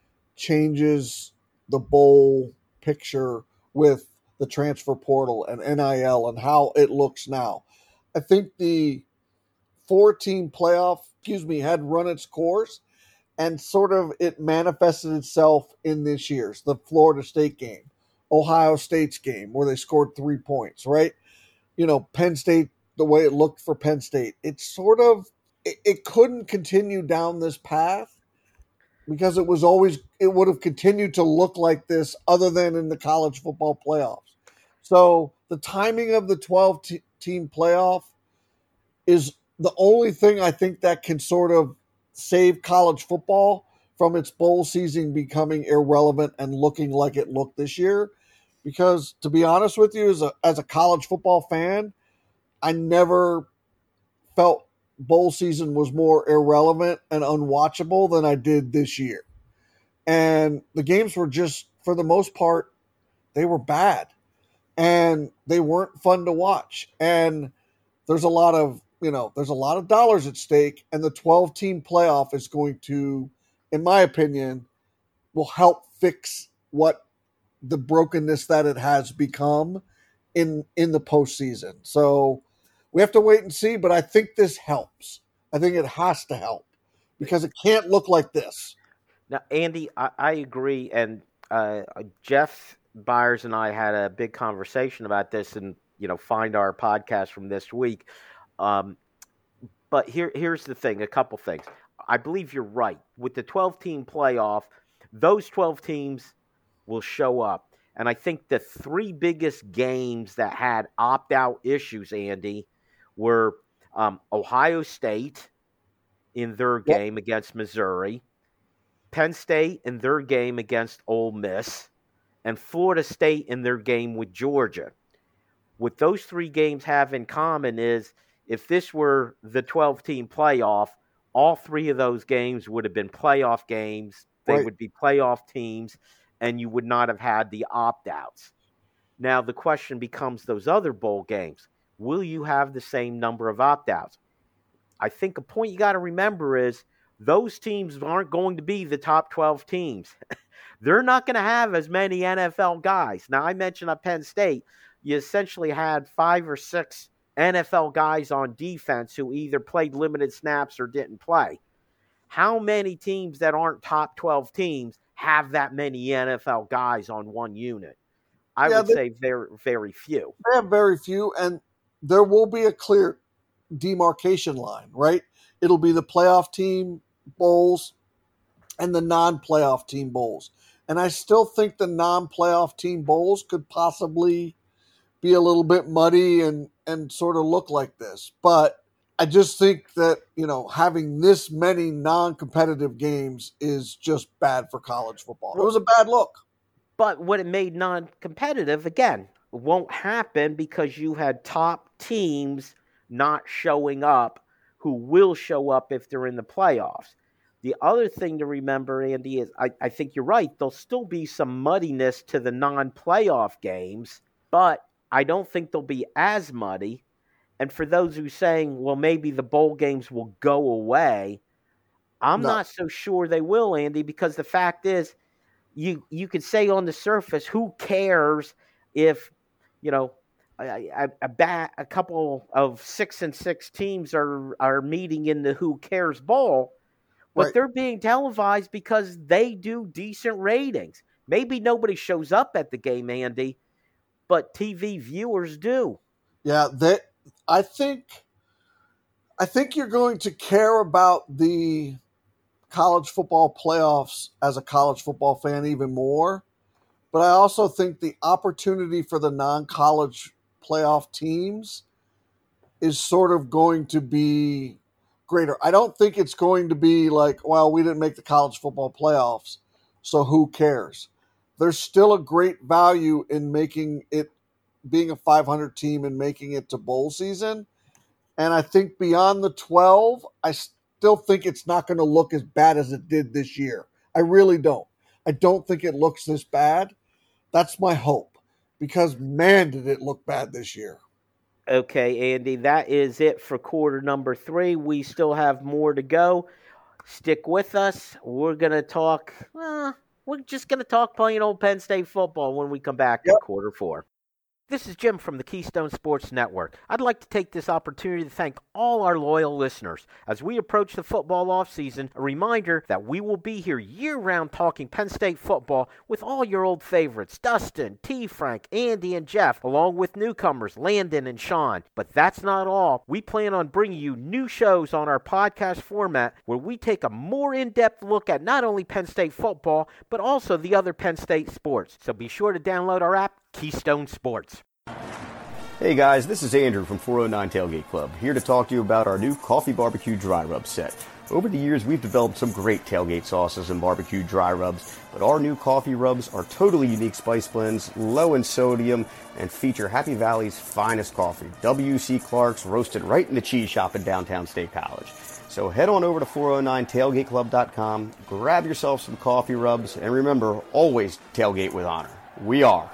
[SPEAKER 3] changes the bowl picture with the transfer portal and N I L and how it looks now. I think the four-team playoff, excuse me, had run its course, and sort of it manifested itself in this year's, the Florida State game, Ohio State's game, where they scored three points, right? You know, Penn State, the way it looked for Penn State, it's sort of, it, it couldn't continue down this path because it was always, it would have continued to look like this other than in the college football playoffs. So the timing of the twelve-team playoff is the only thing I think that can sort of save college football from its bowl season becoming irrelevant and looking like it looked this year. Because to be honest with you, as a, as a college football fan, I never felt bowl season was more irrelevant and unwatchable than I did this year. And the games were just, for the most part, they were bad. And they weren't fun to watch. And there's a lot of, you know, there's a lot of dollars at stake. And the twelve-team playoff is going to, in my opinion, will help fix what the brokenness that it has become in in the postseason. So we have to wait and see, but I think this helps. I think it has to help because it can't look like this.
[SPEAKER 2] Now, Andy, I, I agree, and uh, Jeff Byers and I had a big conversation about this, and you know, find our podcast from this week. Um, but here, here's the thing: a couple things. I believe you're right with the twelve-team playoff. Those twelve teams will show up. And I think the three biggest games that had opt-out issues, Andy, were um, Ohio State, in their
[SPEAKER 3] Yep.
[SPEAKER 2] game against Missouri, Penn State in their game against Ole Miss, and Florida State in their game with Georgia. What those three games have in common is if this were the twelve-team playoff, all three of those games would have been playoff games. They
[SPEAKER 3] Right.
[SPEAKER 2] would be playoff teams, and you would not have had the opt-outs. Now, the question becomes those other bowl games. Will you have the same number of opt-outs? I think a point you got to remember is those teams aren't going to be the top twelve teams. They're not going to have as many N F L guys. Now, I mentioned at Penn State, you essentially had five or six N F L guys on defense who either played limited snaps or didn't play. How many teams that aren't top twelve teams have that many N F L guys on one unit? I
[SPEAKER 3] Yeah,
[SPEAKER 2] would
[SPEAKER 3] they-
[SPEAKER 2] say very, very few.
[SPEAKER 3] They have very few, and there will be a clear demarcation line, right? It'll be the playoff team bowls and the non-playoff team bowls. And I still think the non-playoff team bowls could possibly be a little bit muddy and, and sort of look like this. But I just think that, you know, having this many non-competitive games is just bad for college football. It was a bad look.
[SPEAKER 2] But what it made non-competitive, again, won't happen because you had top teams not showing up who will show up if they're in the playoffs. The other thing to remember, Andy, is I, I think you're right. There'll still be some muddiness to the non-playoff games, but I don't think they'll be as muddy. And for those who are saying, well, maybe the bowl games will go away, I'm
[SPEAKER 3] No.
[SPEAKER 2] not so sure they will, Andy, because the fact is, you you could say on the surface, who cares if, you know, a, a, a, bat, a couple of six and six teams are, are meeting in the Who Cares Bowl, but
[SPEAKER 3] Right.
[SPEAKER 2] they're being televised because they do decent ratings. Maybe nobody shows up at the game, Andy, but T V viewers do.
[SPEAKER 3] Yeah, that I think I think you're going to care about the college football playoffs as a college football fan even more. But I also think the opportunity for the non-college playoff teams is sort of going to be greater. I don't think it's going to be like, well, we didn't make the college football playoffs, so who cares? There's still a great value in making it being a five hundred team and making it to bowl season. And I think beyond the twelve, I still think it's not going to look as bad as it did this year. I really don't. I don't think it looks this bad. That's my hope, because man, did it look bad this year.
[SPEAKER 2] Okay, Andy, that is it for quarter number three. We still have more to go. Stick with us. We're going to talk, uh, we're just going to talk plain old Penn State football when we come back
[SPEAKER 3] Yep.
[SPEAKER 2] in quarter four. This is Jim from the Keystone Sports Network. I'd like to take this opportunity to thank all our loyal listeners. As we approach the football offseason, a reminder that we will be here year-round talking Penn State football with all your old favorites, Dustin, T. Frank, Andy, and Jeff, along with newcomers, Landon and Sean. But that's not all. We plan on bringing you new shows on our podcast format where we take a more in-depth look at not only Penn State football, but also the other Penn State sports. So be sure to download our app, Keystone Sports.
[SPEAKER 4] Hey guys, this is Andrew from four oh nine Tailgate Club, here to talk to you about our new Coffee Barbecue Dry Rub set. Over the years, we've developed some great tailgate sauces and barbecue dry rubs, but our new coffee rubs are totally unique spice blends, low in sodium, and feature Happy Valley's finest coffee, W C Clark's, roasted right in the cheese shop in downtown State College. So head on over to four oh nine tailgate club dot com, grab yourself some coffee rubs, and remember, always tailgate with honor. We are.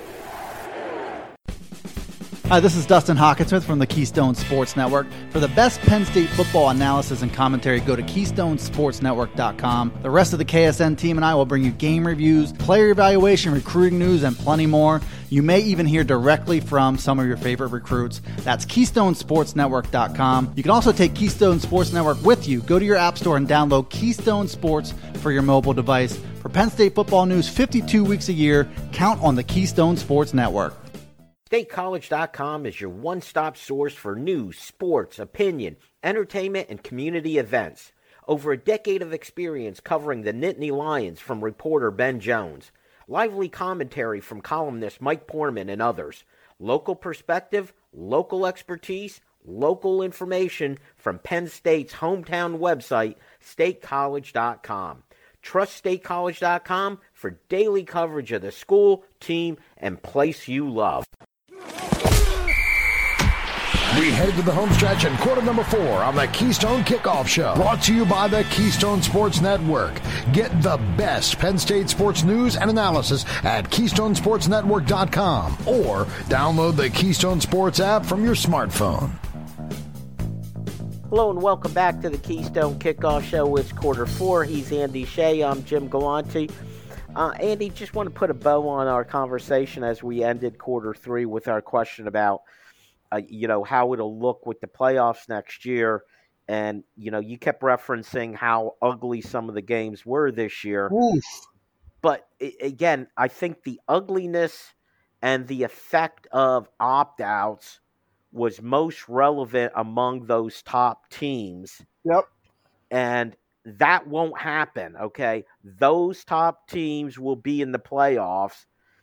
[SPEAKER 5] Hi, this is Dustin Hawkinsmith from the Keystone Sports Network. For the best Penn State football analysis and commentary, go to keystone sports network dot com. The rest of the K S N team and I will bring you game reviews, player evaluation, recruiting news, and plenty more. You may even hear directly from some of your favorite recruits. That's keystone sports network dot com. You can also take Keystone Sports Network with you. Go to your app store and download Keystone Sports for your mobile device. For Penn State football news fifty-two weeks a year, count on the Keystone Sports Network.
[SPEAKER 2] State College dot com is your one-stop source for news, sports, opinion, entertainment, and community events. Over a decade of experience covering the Nittany Lions from reporter Ben Jones. Lively commentary from columnist Mike Poorman and others. Local perspective, local expertise, Local information from Penn State's hometown website, state college dot com. Trust state college dot com for daily coverage of the school, team, and place you love.
[SPEAKER 1] We head to the home stretch in quarter number four on the Keystone Kickoff Show. Brought to you by the Keystone Sports Network. Get the best Penn State sports news and analysis at keystone sports network dot com or download the Keystone Sports app from your smartphone.
[SPEAKER 2] Hello and welcome back to the Keystone Kickoff Show. It's quarter four. He's Andy Shea. I'm Jim Galante. Uh, Andy, just want to put a bow on our conversation as we ended quarter three with our question about Uh, you know, how it'll look with the playoffs next year. And, you know, you kept referencing how ugly some of the games were this year.
[SPEAKER 3] Oof.
[SPEAKER 2] But, again, I think the ugliness and the effect of opt-outs was most relevant among those top teams.
[SPEAKER 3] Yep.
[SPEAKER 2] And that won't happen, okay? Those top teams will be in the playoffs.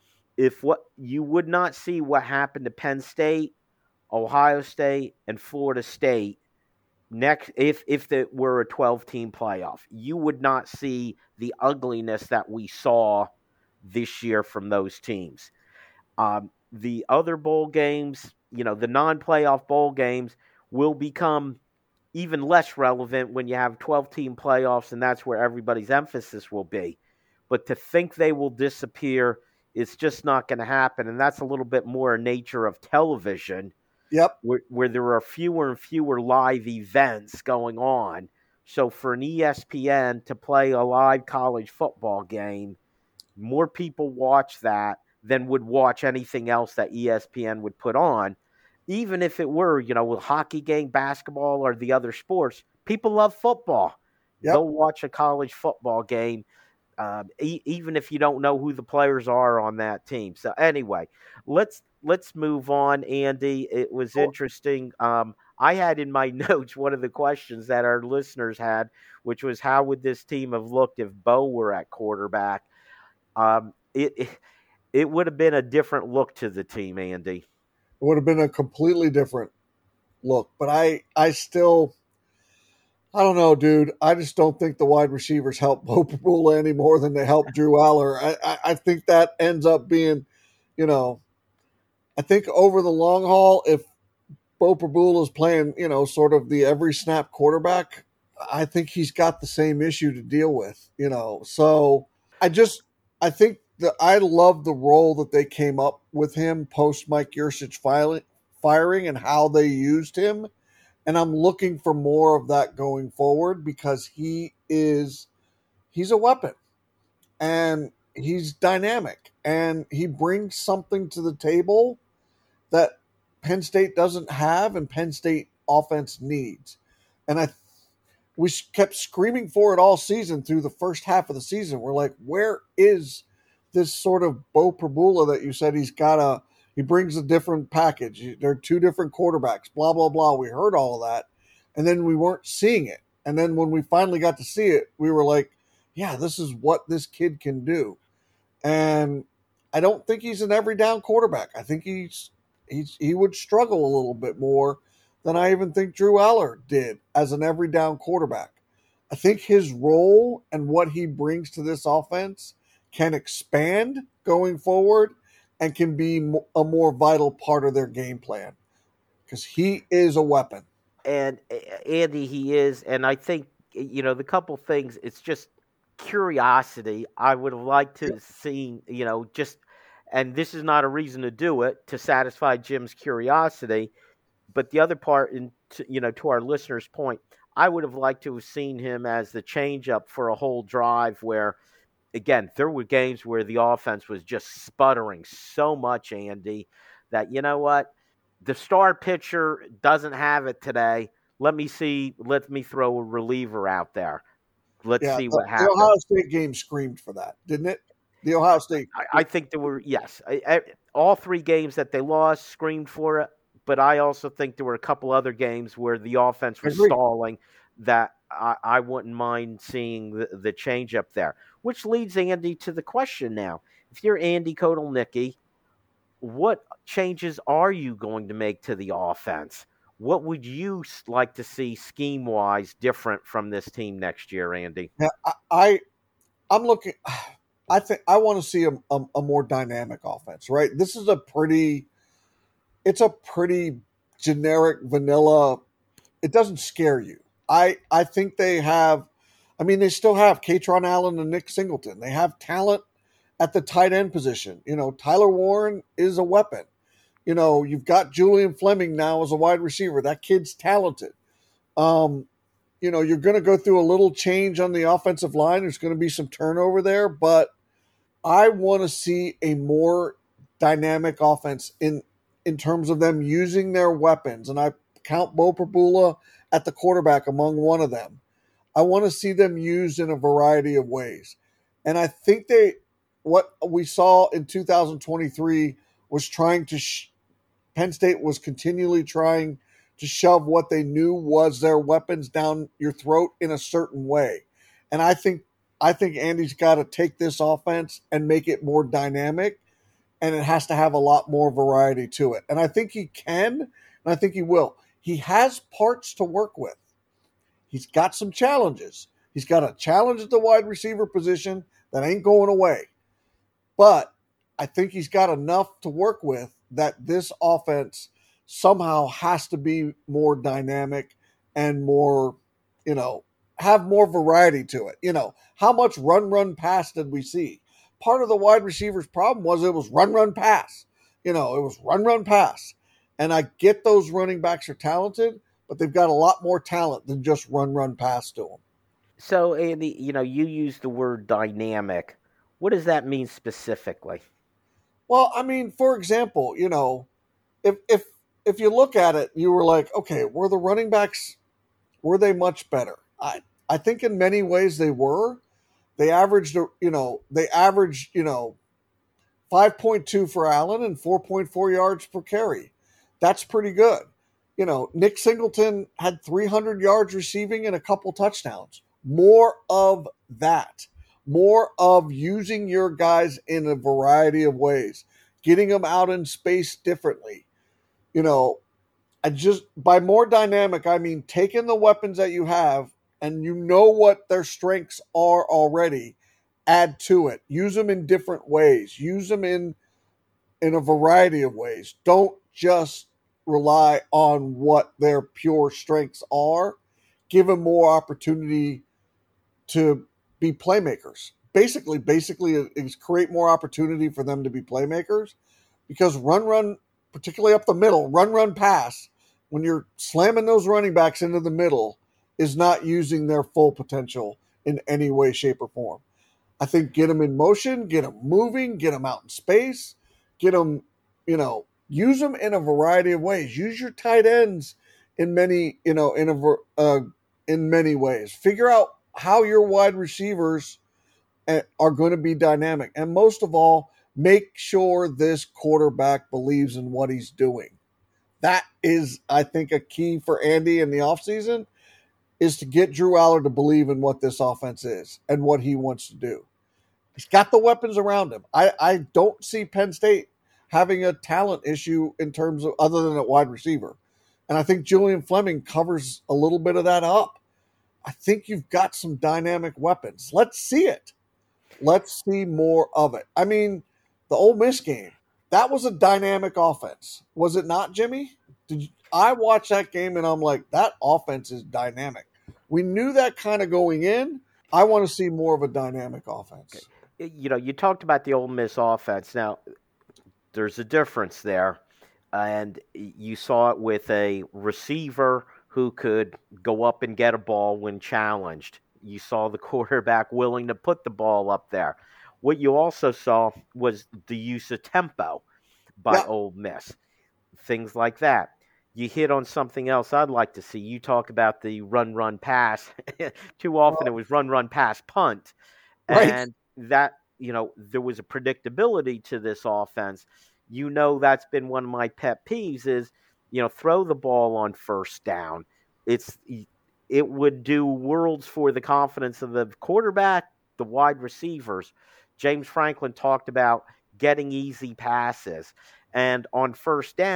[SPEAKER 2] If what you would not see what happened to Penn State, Ohio State, and Florida State next if if it were a twelve-team playoff. You would not see the ugliness that we saw this year from those teams. Um, the other bowl games, you know, the non-playoff bowl games will become even less relevant when you have twelve-team playoffs, and that's where everybody's emphasis will be. But to think they will disappear, it's just not going to happen, and that's a little bit more a nature of television.
[SPEAKER 3] Yep.
[SPEAKER 2] Where, where there are fewer and fewer live events going on. So for an E S P N to play a live college football game, more people watch that than would watch anything else that E S P N would put on. Even if it were, you know, a hockey game, basketball, or the other sports, people love football.
[SPEAKER 3] Yep.
[SPEAKER 2] They'll watch a college football game, uh, e- even if you don't know who the players are on that team. So anyway, let's Let's move on, Andy. It was
[SPEAKER 3] Sure.
[SPEAKER 2] interesting. Um, I had in my notes one of the questions that our listeners had, which was how would this team have looked if Bo were at quarterback? Um, it, it it would have been a different look to the team, Andy.
[SPEAKER 3] It would have been a completely different look. But I, I still, I don't know, dude. I just don't think the wide receivers help Bo Prabula any more than they help Drew Aller. I, I, I think that ends up being, you know, I think over the long haul, if Bo Prabula is playing, you know, sort of the every snap quarterback, I think he's got the same issue to deal with, you know. So I just, I think that I love the role that they came up with him post Mike Yurcich firing and how they used him. And I'm looking for more of that going forward because he is, he's a weapon and he's dynamic and he brings something to the table that Penn State doesn't have and Penn State offense needs. And I, we kept screaming for it all season through the first half of the season. We're like, where is this sort of Bo Prabula that you said he's got a, he brings a different package. There are two different quarterbacks, blah, blah, blah. We heard all of that. And then we weren't seeing it. And then when we finally got to see it, we were like, yeah, this is what this kid can do. And I don't think he's an every down quarterback. I think he's, He's, he would struggle a little bit more than I even think Drew Aller did as an every down quarterback. I think his role and what he brings to this offense can expand going forward and can be a more vital part of their game plan because he is a weapon.
[SPEAKER 2] And Andy, he is. And I think, you know, the couple things, it's just curiosity. I would have liked to have seen, you know, just, and this is not a reason to do it, to satisfy Jim's curiosity. But the other part, in, to, you know, to our listeners' point, I would have liked to have seen him as the changeup for a whole drive where, again, there were games where the offense was just sputtering so much, Andy, that, you know what, the star pitcher doesn't have it today. Let me see, let me throw a reliever out there. Let's
[SPEAKER 3] yeah,
[SPEAKER 2] see
[SPEAKER 3] the,
[SPEAKER 2] what happens.
[SPEAKER 3] The Ohio State game screamed for that, didn't it? The Ohio State.
[SPEAKER 2] I, I think there were, yes. I, I, all three games that they lost screamed for it, but I also think there were a couple other games where the offense was stalling that I, I wouldn't mind seeing the, the change up there. Which leads, Andy, to the question now. If you're Andy Kotelnicki, what changes are you going to make to the offense? What would you like to see scheme-wise different from this team next year, Andy?
[SPEAKER 3] Yeah, I, I I'm looking. I think I want to see a, a, a more dynamic offense. Right, this is a pretty. It's a pretty generic vanilla. It doesn't scare you. I I think they have. I mean, they still have Katron Allen and Nick Singleton. They have talent at the tight end position. You know, Tyler Warren is a weapon. You know, you've got Julian Fleming now as a wide receiver. That kid's talented. Um, you know, you're going to go through a little change on the offensive line. There's going to be some turnover there, but I want to see a more dynamic offense in in terms of them using their weapons. And I count Bo Prabula at the quarterback among one of them. I want to see them used in a variety of ways. And I think they, what we saw in two thousand twenty-three was trying to, sh- Penn State was continually trying to shove what they knew was their weapons down your throat in a certain way. And I think, I think Andy's got to take this offense and make it more dynamic, and it has to have a lot more variety to it. And I think he can, and I think he will. He has parts to work with. He's got some challenges. He's got a challenge at the wide receiver position that ain't going away. But I think he's got enough to work with that this offense somehow has to be more dynamic and more, you know, have more variety to it. You know, how much run, run, pass did we see? Part of the wide receiver's problem was it was run, run, pass. You know, it was run, run, pass. And I get those running backs are talented, but they've got a lot more talent than just run, run, pass to them.
[SPEAKER 2] So, Andy, you know, you use the word dynamic. What does that mean specifically?
[SPEAKER 3] Well, I mean, for example, you know, if if if you look at it, you were like, okay, were the running backs, were they much better? I, I think in many ways they were. They averaged, you know, they averaged, you know, five point two for Allen and four point four yards per carry. That's pretty good. You know, Nick Singleton had three hundred yards receiving and a couple touchdowns. More of that. More of using your guys in a variety of ways. Getting them out in space differently. You know, I just, by more dynamic, I mean taking the weapons that you have and you know what their strengths are already, add to it. Use them in different ways. Use them in in a variety of ways. Don't just rely on what their pure strengths are. Give them more opportunity to be playmakers. Basically, basically is create more opportunity for them to be playmakers, because run, run, particularly up the middle, run, run, pass, when you're slamming those running backs into the middle, is not using their full potential in any way, shape, or form. I think get them in motion, get them moving, get them out in space, get them, you know, use them in a variety of ways. Use your tight ends in many, you know, in a uh, in many ways. Figure out how your wide receivers are going to be dynamic, and most of all, make sure this quarterback believes in what he's doing. That is, I think, a key for Andy in the offseason, is to get Drew Aller to believe in what this offense is and what he wants to do. He's got the weapons around him. I, I don't see Penn State having a talent issue in terms of other than at wide receiver. And I think Julian Fleming covers a little bit of that up. I think you've got some dynamic weapons. Let's see it. Let's see more of it. I mean, the Ole Miss game, that was a dynamic offense. Was it not, Jimmy? Did you, I watched that game and I'm like, that offense is dynamic. We knew that kind of going in. I want to see more of a dynamic offense.
[SPEAKER 2] You know, you talked about the Ole Miss offense. Now, there's a difference there. And you saw it with a receiver who could go up and get a ball when challenged. You saw the quarterback willing to put the ball up there. What you also saw was the use of tempo by yeah. Ole Miss. Things like that. You hit on something else I'd like to see. You talk about the run, run, pass. Too often it was run, run, pass, punt.
[SPEAKER 3] Right.
[SPEAKER 2] And that, you know, there was a predictability to this offense. You know, that's been one of my pet peeves is, you know, throw the ball on first down. It's It would do worlds for the confidence of the quarterback, the wide receivers. James Franklin talked about getting easy passes. And on first down,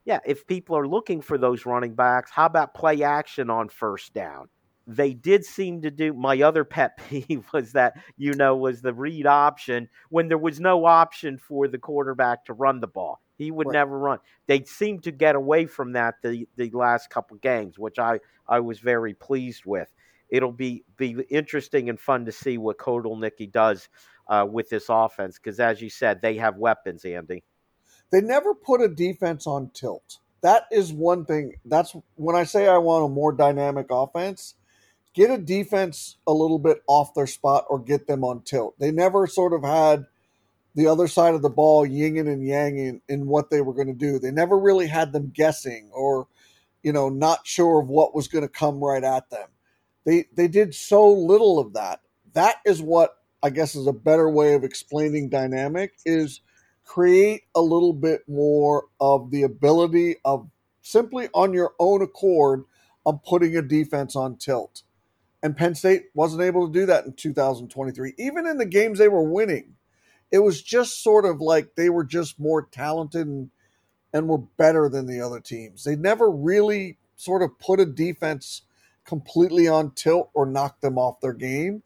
[SPEAKER 2] yeah, if people are looking for those running backs, how about play action on first down? They did seem to do, my other pet peeve was that, you know, was the read option when there was no option for the quarterback to run the ball. He would right. never run. They seemed to get away from that the, the last couple games, which I, I was very pleased with. It'll be, be interesting and fun to see what Kotelnicki does uh, with this offense because, as you said, they have weapons, Andy.
[SPEAKER 3] They never put a defense on tilt. That is one thing. That's when I say I want a more dynamic offense, get a defense a little bit off their spot or get them on tilt. They never sort of had the other side of the ball yinging and yanging in what they were going to do. They never really had them guessing or, you know, not sure of what was going to come right at them. They they did so little of that. That is what I guess is a better way of explaining dynamic is create a little bit more of the ability of simply on your own accord of putting a defense on tilt. And Penn State wasn't able to do that in two thousand twenty-three. Even in the games they were winning, it was just sort of like they were just more talented and, and were better than the other teams. They never really sort of put a defense completely on tilt or knocked them off their game.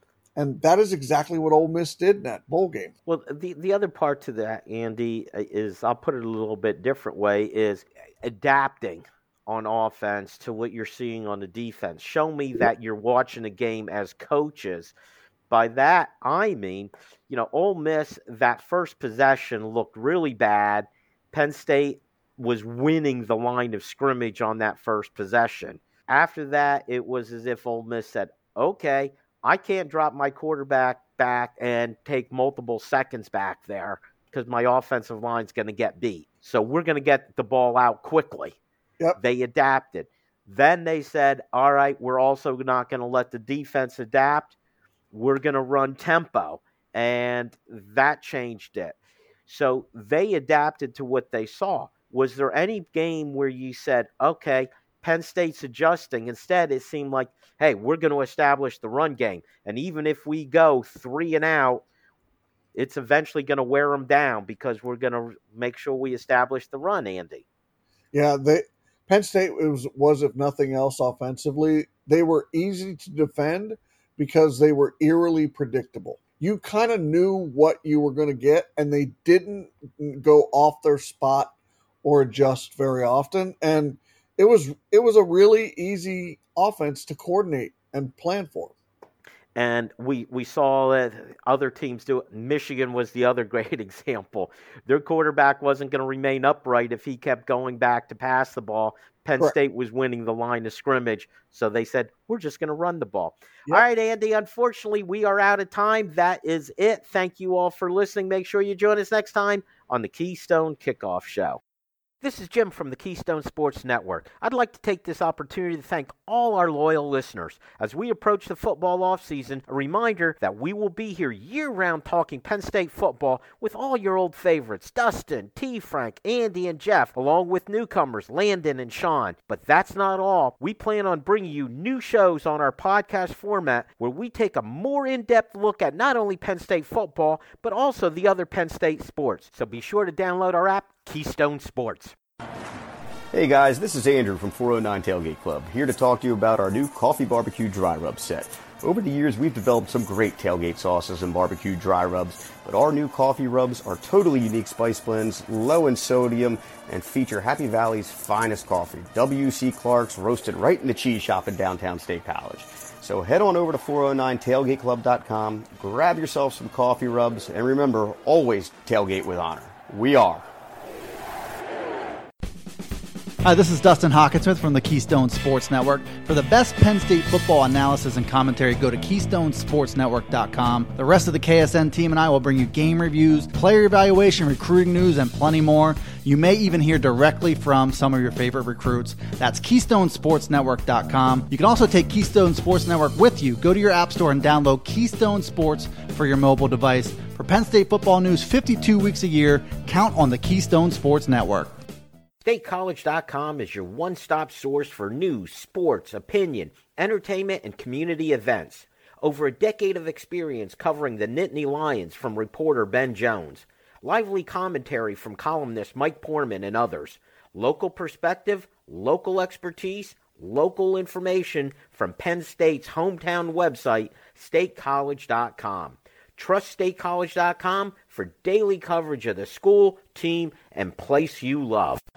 [SPEAKER 3] And that is exactly what Ole Miss did in that bowl game.
[SPEAKER 2] Well, the, the other part to that, Andy, is I'll put it a little bit different way, is adapting on offense to what you're seeing on the defense. Show me that you're watching a game as coaches. By that, I mean, you know, Ole Miss, that first possession looked really bad. Penn State was winning the line of scrimmage on that first possession. After that, it was as if Ole Miss said, okay, I can't drop my quarterback back and take multiple seconds back there because my offensive line's going to get beat. So we're going to get the ball out quickly.
[SPEAKER 3] Yep.
[SPEAKER 2] They adapted. Then they said, all right, we're also not going to let the defense adapt. We're going to run tempo. And that changed it. So they adapted to what they saw. Was there any game where you said, okay, Penn State's adjusting? Instead, it seemed like, hey, we're going to establish the run game. And even if we go three and out, it's eventually going to wear them down because we're going to make sure we establish the run, Andy.
[SPEAKER 3] Yeah, they, Penn State was, was, if nothing else, offensively, they were easy to defend because they were eerily predictable. You kind of knew what you were going to get, and they didn't go off their spot or adjust very often. And it was it was a really easy offense to coordinate and plan for.
[SPEAKER 2] And we, we saw that other teams do it. Michigan was the other great example. Their quarterback wasn't going to remain upright if he kept going back to pass the ball. Penn Correct. State was winning the line of scrimmage, so they said, we're just going to run the ball. Yep. All right, Andy, unfortunately, we are out of time. That is it. Thank you all for listening. Make sure you join us next time on the Keystone Kickoff Show. This is Jim from the Keystone Sports Network. I'd like to take this opportunity to thank all our loyal listeners. As we approach the football offseason, a reminder that we will be here year-round talking Penn State football with all your old favorites, Dustin, T. Frank, Andy, and Jeff, along with newcomers, Landon and Sean. But that's not all. We plan on bringing you new shows on our podcast format where we take a more in-depth look at not only Penn State football, but also the other Penn State sports. So be sure to download our app, Keystone Sports.
[SPEAKER 4] Hey guys, this is Andrew from four oh nine Tailgate Club, here to talk to you about our new Coffee Barbecue Dry Rub set. Over the years, we've developed some great tailgate sauces and barbecue dry rubs, but our new coffee rubs are totally unique spice blends, low in sodium, and feature Happy Valley's finest coffee, W C Clark's, roasted right in the cheese shop in downtown State College. So head on over to four oh nine tailgate club dot com, grab yourself some coffee rubs, and remember, always tailgate with honor. We are.
[SPEAKER 5] Hi, this is Dustin Hawkinsmith from the Keystone Sports Network. For the best Penn State football analysis and commentary, go to keystone sports network dot com. The rest of the K S N team and I will bring you game reviews, player evaluation, recruiting news, and plenty more. You may even hear directly from some of your favorite recruits. That's keystone sports network dot com. You can also take Keystone Sports Network with you. Go to your app store and download Keystone Sports for your mobile device. For Penn State football news fifty-two weeks a year, count on the Keystone Sports Network.
[SPEAKER 2] State College dot com is your one-stop source for news, sports, opinion, entertainment, and community events. Over a decade of experience covering the Nittany Lions from reporter Ben Jones. Lively commentary from columnist Mike Poorman and others. Local perspective, local expertise, local information from Penn State's hometown website, state college dot com. Trust state college dot com for daily coverage of the school, team, and place you love.